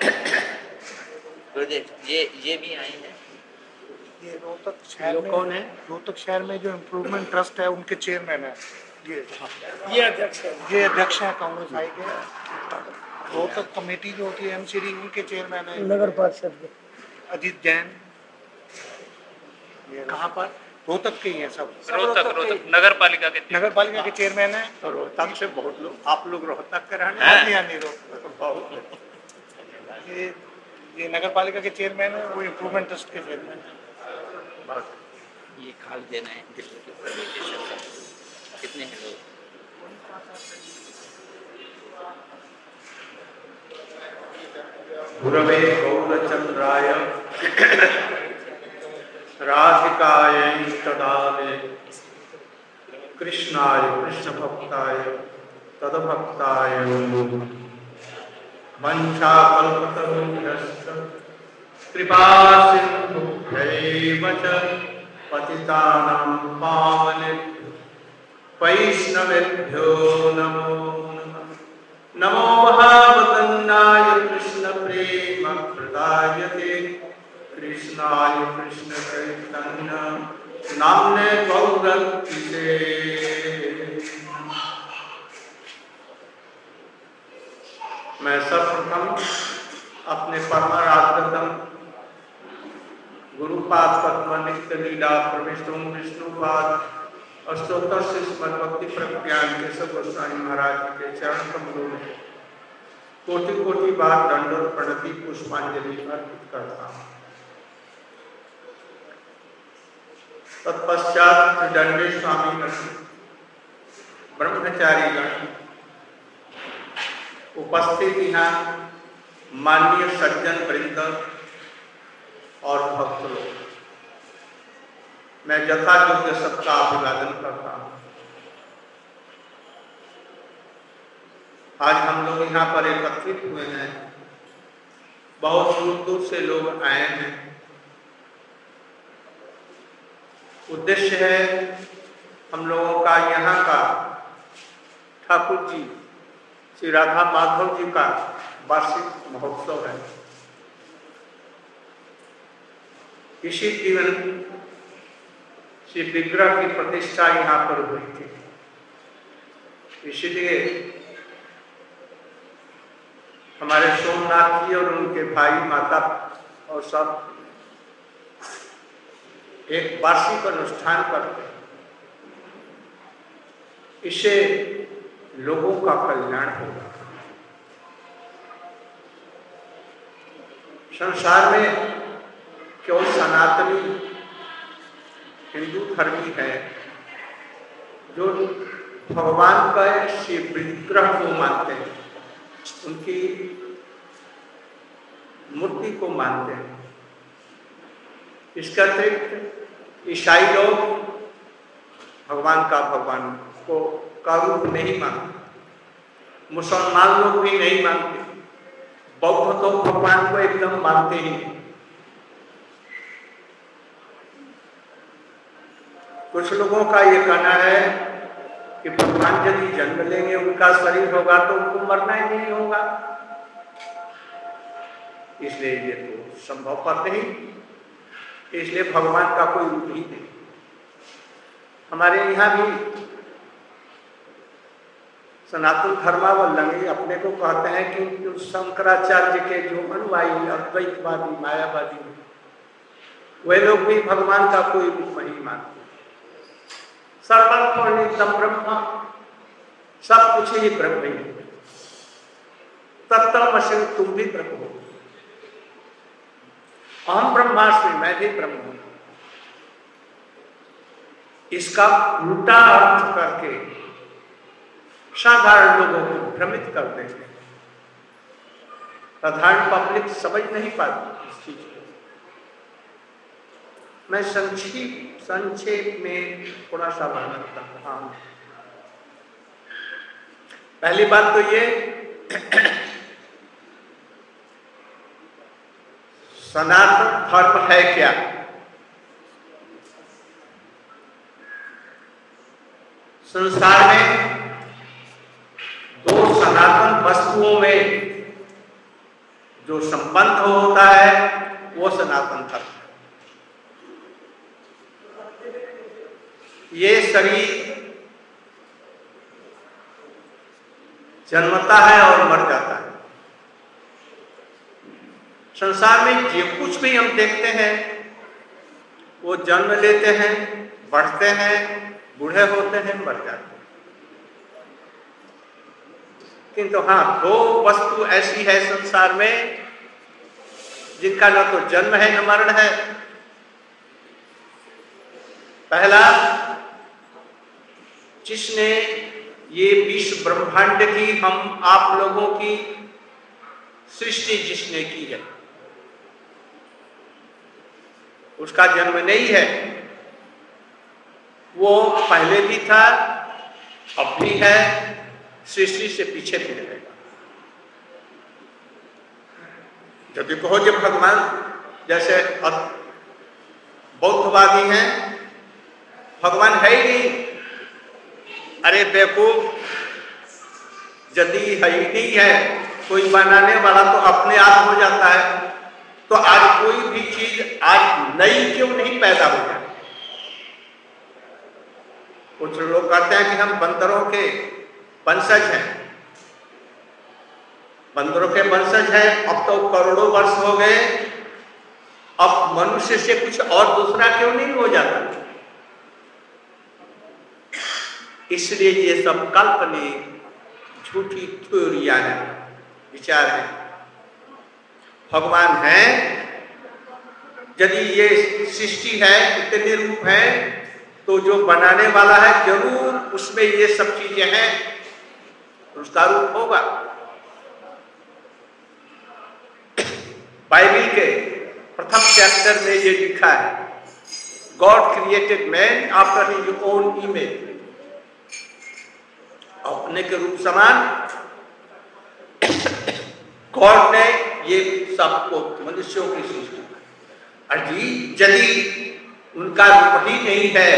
गुरुदेव ये भी आई हैं। ये रोहतक शहर में कौन है? रोहतक शहर में जो इम्प्रूवमेंट ट्रस्ट है उनके चेयरमैन है ये अध्यक्ष है, ये अध्यक्ष है कांग्रेस आई के। रोहतक कमेटी जो होती है एमसीडी उनके चेयरमैन है नगर पार्षद अजीत जैन। कहाँ पर? रोहतक के ही हैं सब। रोहतक नगर पालिका के चेयरमैन है। तो रोहतक से बहुत लोग, आप लोग रोहतक के रहने नहीं ये नगर पालिका के चेयरमैन है, वो इम्प्रूवमेंट ट्रस्ट के चेयरमैन है। ये खाल देना है कितने हैं लोग? गुरवे गौरचंद्राय राधिकायै तदाले कृष्णाय कृष्ण भक्ताय तद्भक्ताय वंशाकल्पतरुभ्यश्च कृपा सिन्धुभ्यैव च पतितानां पावनेभ्यो वैष्णवेभ्यो नमो नमः। नमो महावदन्नाय कृष्ण प्रेम प्रदाय ते कृष्णाय कृष्ण चैतन्य नाम्ने गौरक्षिते। मैं सर्वप्रथम अपने परमाराध्यतम गुरुपाद पद्म नित्य लीला प्रविष्टु विष्णुपाद अष्टोत्तर से भक्ति प्रज्ञान केशव गोस्वामी महाराज के चरण कमलों में कोटि कोटि बार दंडोत प्रणति पुष्पांजलि अर्पित करता हूँ। तत्पश्चात दंडे स्वामी ब्रह्मचारी गण उपस्थित यहाँ माननीय सज्जन वृंद और भक्त लोग, मैं यथायोग्य सबका अभिवादन करता हूँ। आज हम लोग यहाँ पर एकत्रित हुए हैं, बहुत दूर दूर से लोग आए हैं। उद्देश्य है हम लोगों का यहाँ का ठाकुर जी श्री राधा माधव जी का वार्षिक महोत्सव है। इसी दिन श्री विग्रह की प्रतिष्ठा यहाँ पर हुई थी, इसलिए हमारे सोमनाथ जी और उनके भाई माता और सब एक वार्षिक अनुष्ठान करते हैं। इससे लोगों का कल्याण होगा। संसार में केवल सनातनी हिंदू धर्मी है जो भगवान का श्री विग्रह को मानते हैं, उनकी मूर्ति को मानते हैं। इसके अतिरिक्त ईसाई लोग भगवान को का रूप नहीं मानते, मुसलमान लोग भी नहीं मानते, बौद्ध तो भगवान को एकदम मानते ही नहीं। कुछ लोगों का ये कहना है कि भगवान यदि जन्म लेंगे, उनका शरीर होगा तो उनको मरना ही नहीं होगा, इसलिए ये तो संभव पर नहीं, इसलिए भगवान का कोई रूप ही नहीं। हमारे यहाँ भी सनातन धर्मावलंबी अपने को कहते हैं कि शंकराचार्य के जो अनुयायी अद्वैतवादी मायावादी वे लोग भी भगवान का कोई रूप नहीं मानते। सर्वम ब्रह्म, सब कुछ ही ब्रह्म ही है। तत्तमसि, तुम भी ब्रह्म हो। अहम ब्रह्मास्मि, मैं भी ब्रह्म हूं। इसका उल्टा अर्थ करके साधारण लोगों को भ्रमित कर देते हैं। साधारण पब्लिक समझ नहीं पाती इस चीज को। मैं संक्षेप में थोड़ा सा वर्णन करता हूं। पहली बात तो ये सनातन धर्म है क्या? संसार में दो सनातन वस्तुओं में जो संबंध होता है वो सनातन धर्म है। ये शरीर जन्मता है और मर जाता है। संसार में जो कुछ भी हम देखते हैं वो जन्म लेते हैं, बढ़ते हैं, बूढ़े होते हैं, मर जाते हैं। किंतु हाँ, दो वस्तु ऐसी है संसार में जिनका न तो जन्म है न मरण है। पहला, जिसने ये विश्व ब्रह्मांड की हम आप लोगों की सृष्टि जिसने की है, उसका जन्म नहीं है। वो पहले भी था, अब भी है, सृष्टि से पीछे भी रहेगा। जब भी कहो जब भगवान जैसे बौद्धवादी हैं, भगवान है ही नहीं, अरे बेवकूफ, यदि है ही नहीं है, कोई बनाने वाला तो अपने आप हो जाता है। तो आज कोई भी चीज आज नई क्यों नहीं पैदा हो जाए? कुछ लोग कहते हैं कि हम बंदरों के वंशज हैं, बंदरों के वंशज हैं, अब तो करोड़ों वर्ष हो गए, अब मनुष्य से कुछ और दूसरा क्यों नहीं हो जाता? इसलिए ये सब काल्पनिक झूठी थ्योरियां हैं, विचार हैं। भगवान है, यदि ये सृष्टि है, इतने रूप है, तो जो बनाने वाला है जरूर उसमें ये सब चीजें हैं, उसका रूप होगा। बाइबल के प्रथम चैप्टर में ये लिखा है, God created man after his own image, अपने के रूप समान गॉड ने ये सबको मनुष्यों की सृष्टि, यदि उनका रूप ही नहीं है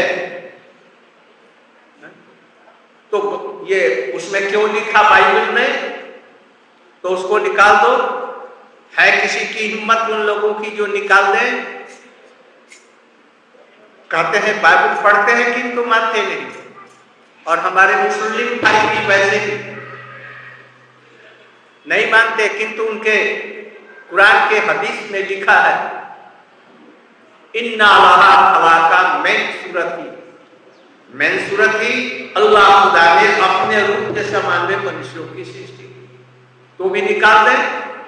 तो ये उसमें क्यों लिखा बाइबल में? तो उसको निकाल दो। है किसी की हिम्मत उन लोगों की जो निकाल दें? कहते हैं बाइबल पढ़ते हैं किंतु मानते नहीं, और हमारे मुस्लिम भाई भी वैसे ही नहीं मानते, किंतु उनके कुरान के हदीस में लिखा है, इन्ना अल्लाह खलाका मैन सूरती, अल्लाह खुदा ने अपने रूप के समान में मनुष्यों की सृष्टि की। तो भी निकाल दें,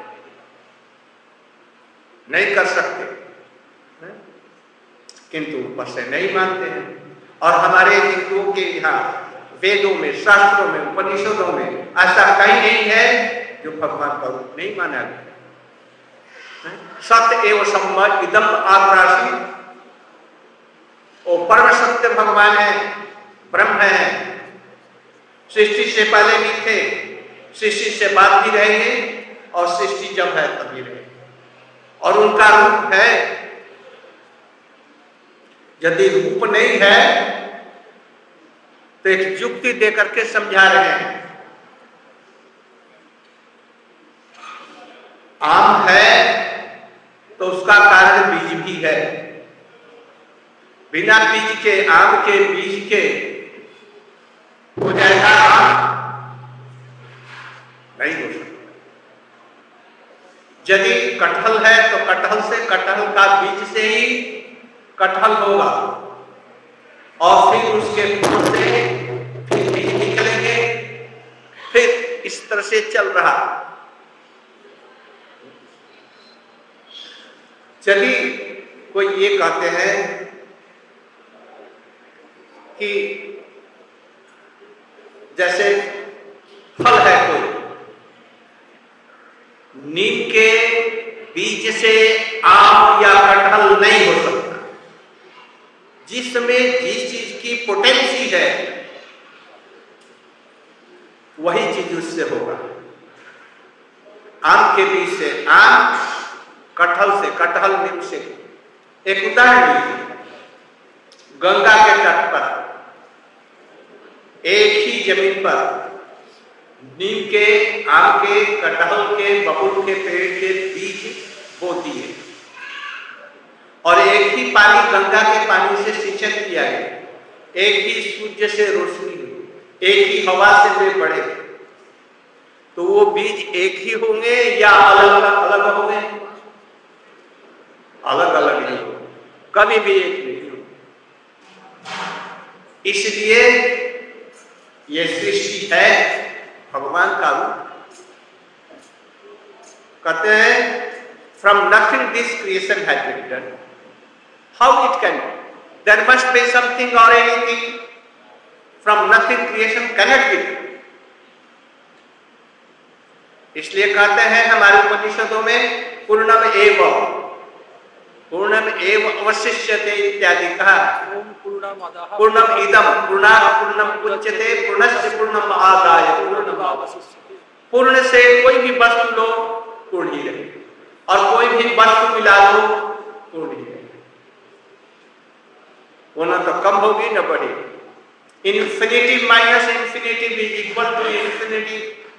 नहीं कर सकते, किंतु ऊपर से नहीं मानते हैं। और हमारे हिंदुओं के यहाँ वेदों में, शास्त्रों में, उपनिषदों में ऐसा कहीं नहीं है जो भगवान का रूप नहीं माना गया। सत्य एवं सम्मत इदम आत्रासी, वो परम सत्य भगवान है, ब्रह्म है, सृष्टि से पहले भी थे, सृष्टि से बाद भी रहेंगे, और सृष्टि जब है तभी रहेगी। और उनका रूप है, यदि रूप नहीं है तो एक युक्ति देकर के समझा रहे हैं। आम है तो उसका कारण बीज भी है, बिना बीज के, आम के बीज के हो जाएगा आम? नहीं हो सकता। यदि कटहल है तो कटहल से, कटहल का बीज से ही कटहल होगा, और फिर उसके फूल से फिर बीज निकलेंगे, फिर इस तरह से चल रहा। चलिए, कोई ये कहते हैं कि जैसे फल है कोई, नीम के बीज से आम या कटहल नहीं हो सकता। जिसमें जिस चीज की पोटेंसी है वही चीज उससे होगा। आम के बीज से आम, कटहल से कटहल, नीम से। एक उदाहरण लीजिए, गंगा के तट पर एक ही जमीन पर नीम के, आम के, कटहल के, बबूल के पेड़ के बीज बो दिए, और एक ही पानी, गंगा के पानी से सिंचन किया गया, एक ही सूर्य से रोशनी हुई, एक ही हवा से वे बढ़े, तो वो बीज एक ही होंगे या अलग अलग होंगे? अलग अलग नहीं होंगे, कभी भी एक नहीं होंगे। इसलिए ये सृष्टि है भगवान का रूप। कहते हैं, from nothing this creation has been done. How it can be? There must be something or anything. From nothing creation cannot be. इसलिए कहते हैं हमारे उपनिषदों में पूर्णम एव, पूर्णम एव अवशिष्यते इत्यादि कहा। ओम पूर्णमदः पूर्णम इदम पूर्णात् पूर्णम उच्यते पूर्णस्य पूर्णम आदाय पूर्णमेवावशिष्यते। पूर्ण से कोई भी वस्तु लो पूर्ण ही रहे, और कोई भी वस्तु मिला लो पूर्ण ही रहे, वो ना तो कम होगी न बढ़ेगी। इन्फिनिटी माइनस इन्फिनिटी भी इक्वल टू इन्फिनिटी।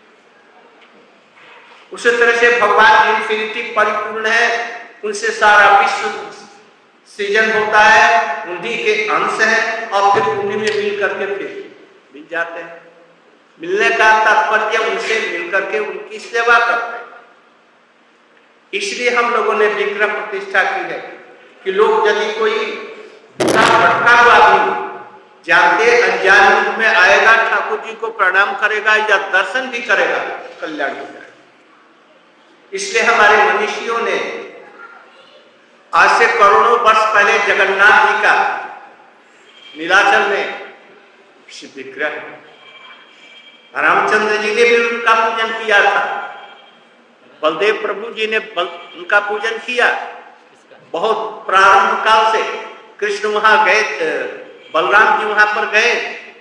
उसी तरह से भगवान इन्फिनिटी परिपूर्ण है, उनसे सारा विश्व सृजन होता है, उन्हीं के अंश है, और फिर उन्हीं में मिल करके फिर मिल जाते हैं। मिलने का तात्पर्य उनसे मिल करके उनकी सेवा करते हैं। इसलिए हम लोगों ने विग्रह प्रतिष्ठा की है कि लोग यदि कोई भटका हुआ भी जानते अनजान रूप में आएगा, ठाकुर जी को प्रणाम करेगा या दर्शन भी करेगा, कल्याण हो जाएगा। इसलिए हमारे मनीषियों ने आज से करोड़ों वर्ष पहले जगन्नाथ जी का नीलाचल में विग्रह, रामचंद्र जी ने भी उनका पूजन किया था, बलदेव प्रभु जी ने उनका पूजन किया। बहुत प्रारंभ काल से कृष्ण वहां गए, बलराम जी वहां पर गए,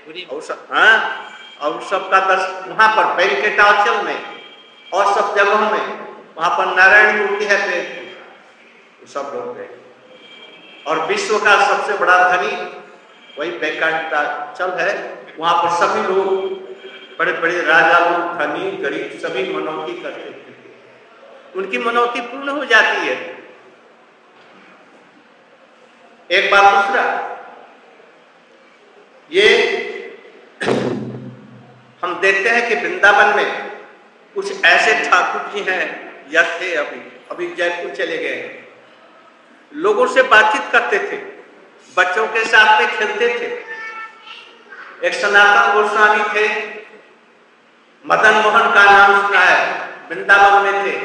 और सबका दर्शन वहां पर वेंकटाचल में और सब जगहों में, वहां पर नारायण मूर्ति है, तो सब लोग गए। और विश्व का सबसे बड़ा धनी वही वेंकटाचल है, वहां पर सभी लोग, बड़े बड़े राजा लोग, धनी गरीब सभी मनौती करते थे, उनकी मनौती पूर्ण हो जाती है। एक बात दूसरा, ये हम देखते हैं कि वृंदावन में कुछ ऐसे ठाकुर जी हैं या थे, अभी जयपुर चले गए, लोगों से बातचीत करते थे, बच्चों के साथ में खेलते थे। एक सनातन गोस्वामी थे, मदन मोहन का नाम सुना है, वृंदावन में थे।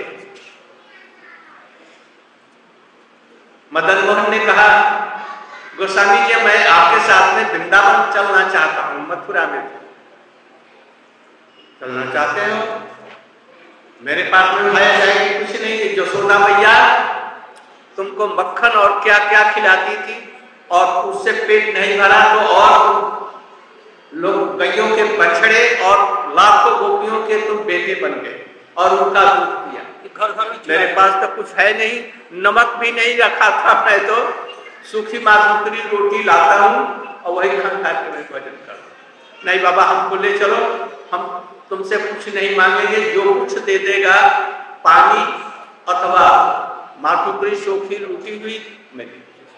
मदन मोहन ने कहा, गोस्वामी जी मैं आपके साथ में वृंदावन चलना चाहता हूं, मथुरा में चलना चाहते हो? मेरे पास में खाया जाएगी कुछ नहीं। यशोदा मैया तुमको मक्खन और क्या क्या खिलाती थी, और उससे पेट नहीं भरा तो और लोग गैयों के बछड़े और लाखों गोपियों के तुम बेटे बन गए और उनका दूध पिया। घर घर में मेरे पास तो कुछ है नहीं, नमक भी नहीं रखा था, मैं तो सूखी मासूरी रोटी लाता हूँ और वही खा खा के मैं भजन करता हूँ। नहीं बाबा, हमको ले चलो, हम तुमसे कुछ नहीं मांगेंगे, जो कुछ दे देगा पानी अथवा माटुकरी सूखी रोटी हुई मैं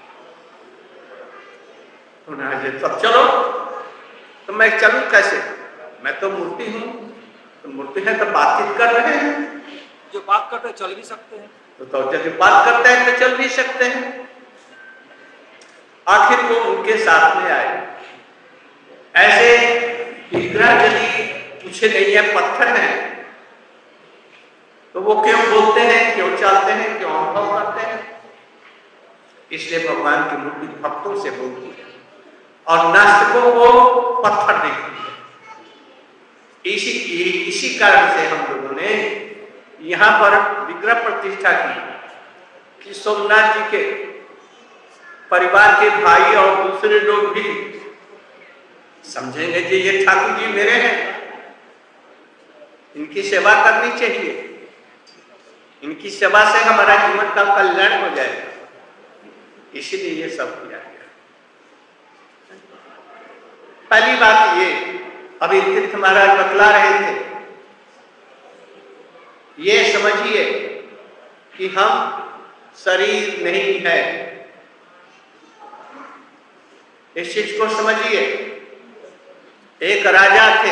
सब चलो। तो मैं चलूं कैसे, मैं तो मूर्ति हूं, तो मूर्ति है तो बातचीत कर रहे हैं, जो बात करते हैं चल भी सकते हैं, तो जब बात करते हैं तो चल भी सकते हैं। आखिर वो उनके साथ में आए। ऐसे विग्रह यदि कुछ नहीं है, पत्थर है, तो वो क्यों बोलते हैं, क्यों चलते हैं, क्यों अनुभव करते हैं? इसलिए भगवान की मूर्ति भक्तों से बोलती है और नास्तिकों को पत्थर देखती है। इसी कारण से हम लोगों ने यहाँ पर विग्रह प्रतिष्ठा की कि सोमनाथ जी के परिवार के भाई और दूसरे लोग भी समझेंगे कि ये ठाकुर जी मेरे हैं, इनकी सेवा करनी चाहिए, इनकी सेवा से हमारा जीवन का कल्याण हो जाएगा। इसीलिए ये सब किया गया। पहली बात ये, अभी तीर्थ महाराज बतला रहे थे, ये समझिए कि हम शरीर नहीं है, इस चीज को समझिए। एक राजा थे,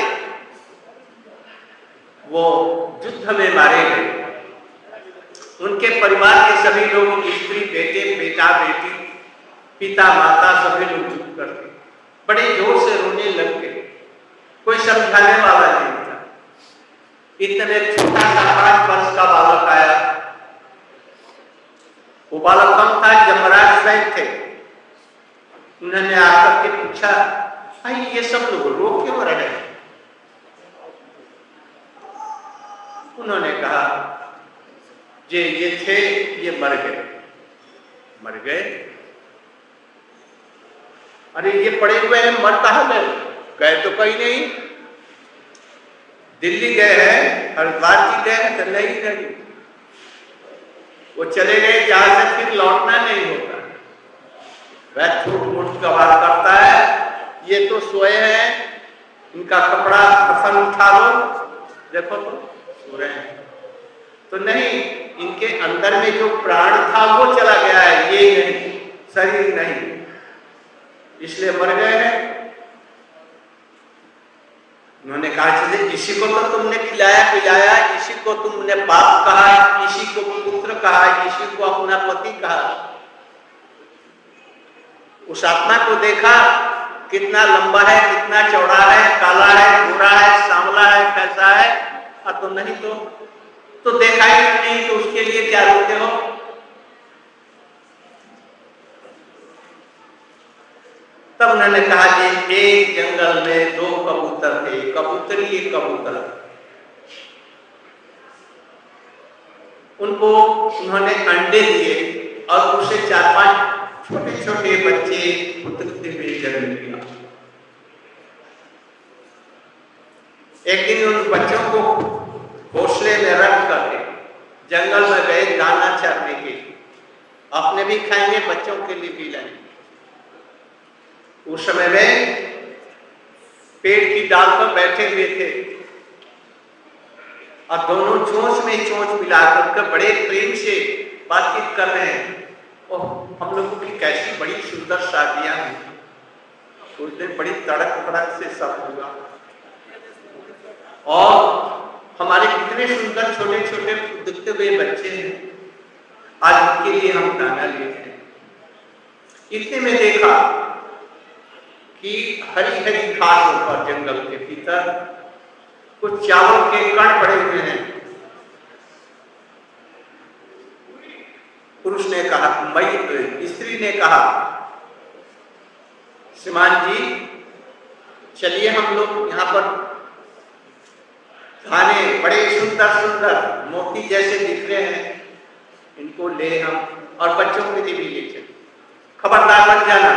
वो युद्ध में मारे गए, उनके परिवार के सभी लोग, स्त्री बेटे बेटा बेटी पिता माता सभी लोग चुप कर गए, बड़े जोर से रोने लग गए, कोई समझाने वाला नहीं था। इतने छोटा सा 5 वर्ष का बालक आया, वो बालक कम था, जमराज स्वयं थे। उन्होंने आकर के पूछा, भाई ये सब लोग रो क्यों रहे हैं? उन्होंने कहा, ये थे, ये मर गए, मर गए। अरे ये पड़े हुए हैं, मर कहाँ गए? गए तो कहीं नहीं। दिल्ली गए हैं, हरिद्वार जी गए हैं, तो नहीं गए, वो चले गए जहां से फिर लौटना नहीं होता। वह छूट मूट का बात करता है। ये तो सोए हैं, इनका कपड़ा कफन उठा लो, देखो तो सो रहे हैं। तो नहीं, इनके अंदर में जो प्राण था वो चला गया है, ये नहीं, शरीर नहीं, इसलिए मर गए हैं। उन्होंने कहा इसी को तो तुमने खिलाया पिलाया, इसी को तुमने बाप कहा, इसी को पुत्र कहा, इसी को अपना पति कहा। उस आत्मा को देखा कितना लंबा है, कितना चौड़ा है, काला है, गोरा है, सांवला है, कैसा है? तो नहीं तो देखा ही नहीं, तो उसके लिए क्या रोते हो? तब उन्होंने कहा कि एक जंगल में 2 कबूतर थे, कबूतरी एक कबूतर, उनको उन्होंने अंडे दिए और उसे 4-5 छोटे छोटे बच्चे उतरते हुए जन्म दिया। एक दिन उन बच्चों को घोंसले में रख करके जंगल में गए दाना चरने के, अपने भी खाएंगे, बच्चों के लिए भी लाएंगे। उस समय में पेड़ की डाल पर बैठे हुए थे और दोनों चोंच में चोंच मिलाकर के बड़े प्रेम से बातचीत कर रहे हैं। ओह, हम लोगों की कैसी बड़ी सुंदर शादियां हैं, उस दिन बड़ी तड़क भड़क से सब हुआ और हमारे कितने सुंदर छोटे छोटे दिखते हुए बच्चे हैं, आज उनके लिए हम दाना लेते हैं। इतने में देखा कि हरी हरी घास पर जंगल के भीतर कुछ चावल के कण पड़े हुए हैं। पुरुष ने कहा, स्त्री ने कहा, श्रीमान जी चलिए हम लोग यहाँ पर खाने बड़े सुंदर सुंदर मोती जैसे दिख रहे हैं, इनको ले हम और बच्चों के लिए भी ले चले, खबरदार मत जाना।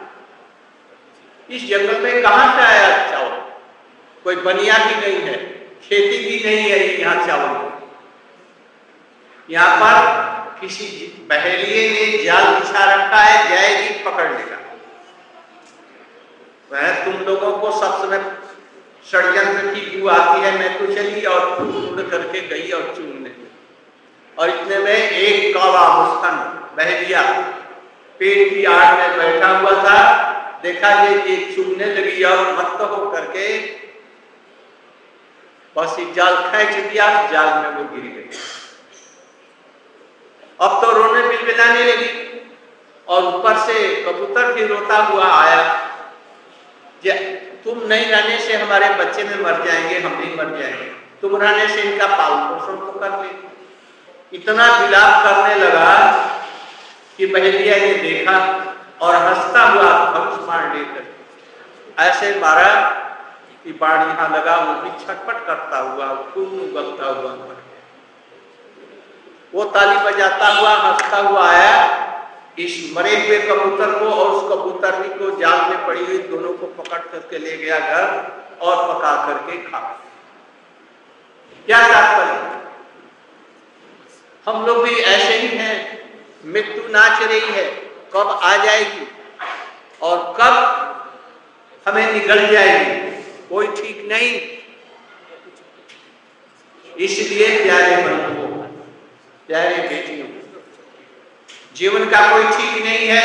इस जंगल में कहाँ से आया चावल? कोई बनिया भी नहीं है, खेती भी नहीं है यहाँ चावल। यहाँ पर किसी बहेलिए ने जाल बिछा रखा है, जाएगी पकड़ लेगा। वह तुम लोगों को सब समय षड्यंत्र की बू आती है, मैं तो चली और उड़ करके गई और चूमने। और इतने में एक कौवा मुस्तान बहेलिया पेड़ की आड़ में बैठा हुआ था, देखा ये चूमने लगी और मत हो करके बस जाल खींच दिया, जाल में वो गिर गई। अब तो रोने बिलबिलाने लगी और ऊपर से कबूतर भी रोता हुआ आया, तुम नहीं रहने से हमारे बच्चे में मर जाएंगे, हम भी मर जाएंगे, तुम रहने से इनका पालन पोषण तो कर ले। इतना विलाप करने लगा कि बहेलिया ने देखा और हंसता हुआ धनुष बाण लेकर ऐसे मारा कि बाण यहाँ लगा, वो भी छटपट करता हुआ खून उगलता हुआ मर गया। वो ताली बजाता हुआ हंसता हुआ आया, इस मरे हुए कबूतर को और उस कबूतरनी को जाल में पड़ी हुई दोनों को पकड़ करके ले गया घर और पका करके खा। क्या तात्पर्य? हम लोग भी ऐसे ही हैं, मृत्यु नाच रही है, कब आ जाएगी और कब हमें निगल जाएगी कोई ठीक नहीं। इसलिए प्यारे बंधुओं, प्यारे बेटियों, जीवन का कोई ठीक नहीं है,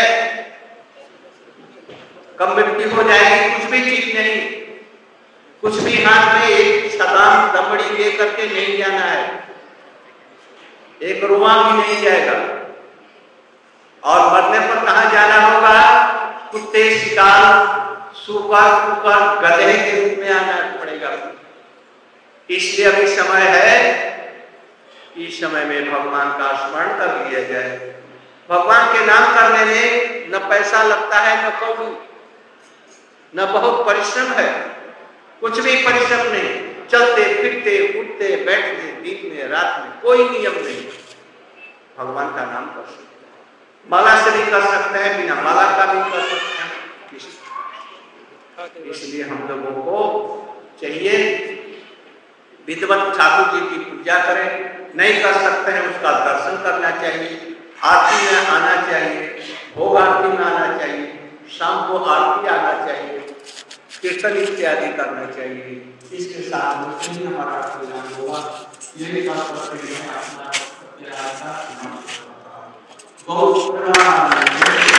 कब मृत्यु हो जाएगी कुछ भी ठीक नहीं। कुछ भी हाथ में एक छलांग दमड़ी ले करके नहीं जाना है, एक रुआ भी नहीं जाएगा। और मरने पर कहाँ जाना होगा? कुत्ते, शिकार, सुपर कुकर, गधे के रूप में आना पड़ेगा। इसलिए अभी समय है, इस समय में भगवान का स्मरण कर लिया जाए। भगवान के नाम करने में न पैसा लगता है, न कौड़ी, न बहुत परिश्रम है, कुछ भी परिश्रम नहीं। चलते फिरते उठते बैठते दिन में रात में कोई नियम नहीं, भगवान का नाम कर सकते। माला से भी कर सकते हैं, बिना माला का भी कर सकते हैं। इसलिए हम लोगों को चाहिए विधिवत ठाकुर जी की पूजा करें। नहीं कर सकते हैं उसका दर्शन करना चाहिए, आरती में आना चाहिए, भोग आरती में आना चाहिए, शाम को आरती आना चाहिए, कीर्तन इत्यादि करना चाहिए। इसके साथ में हमारा कल्याण होगा। यही बात करते हैं अपना बहुत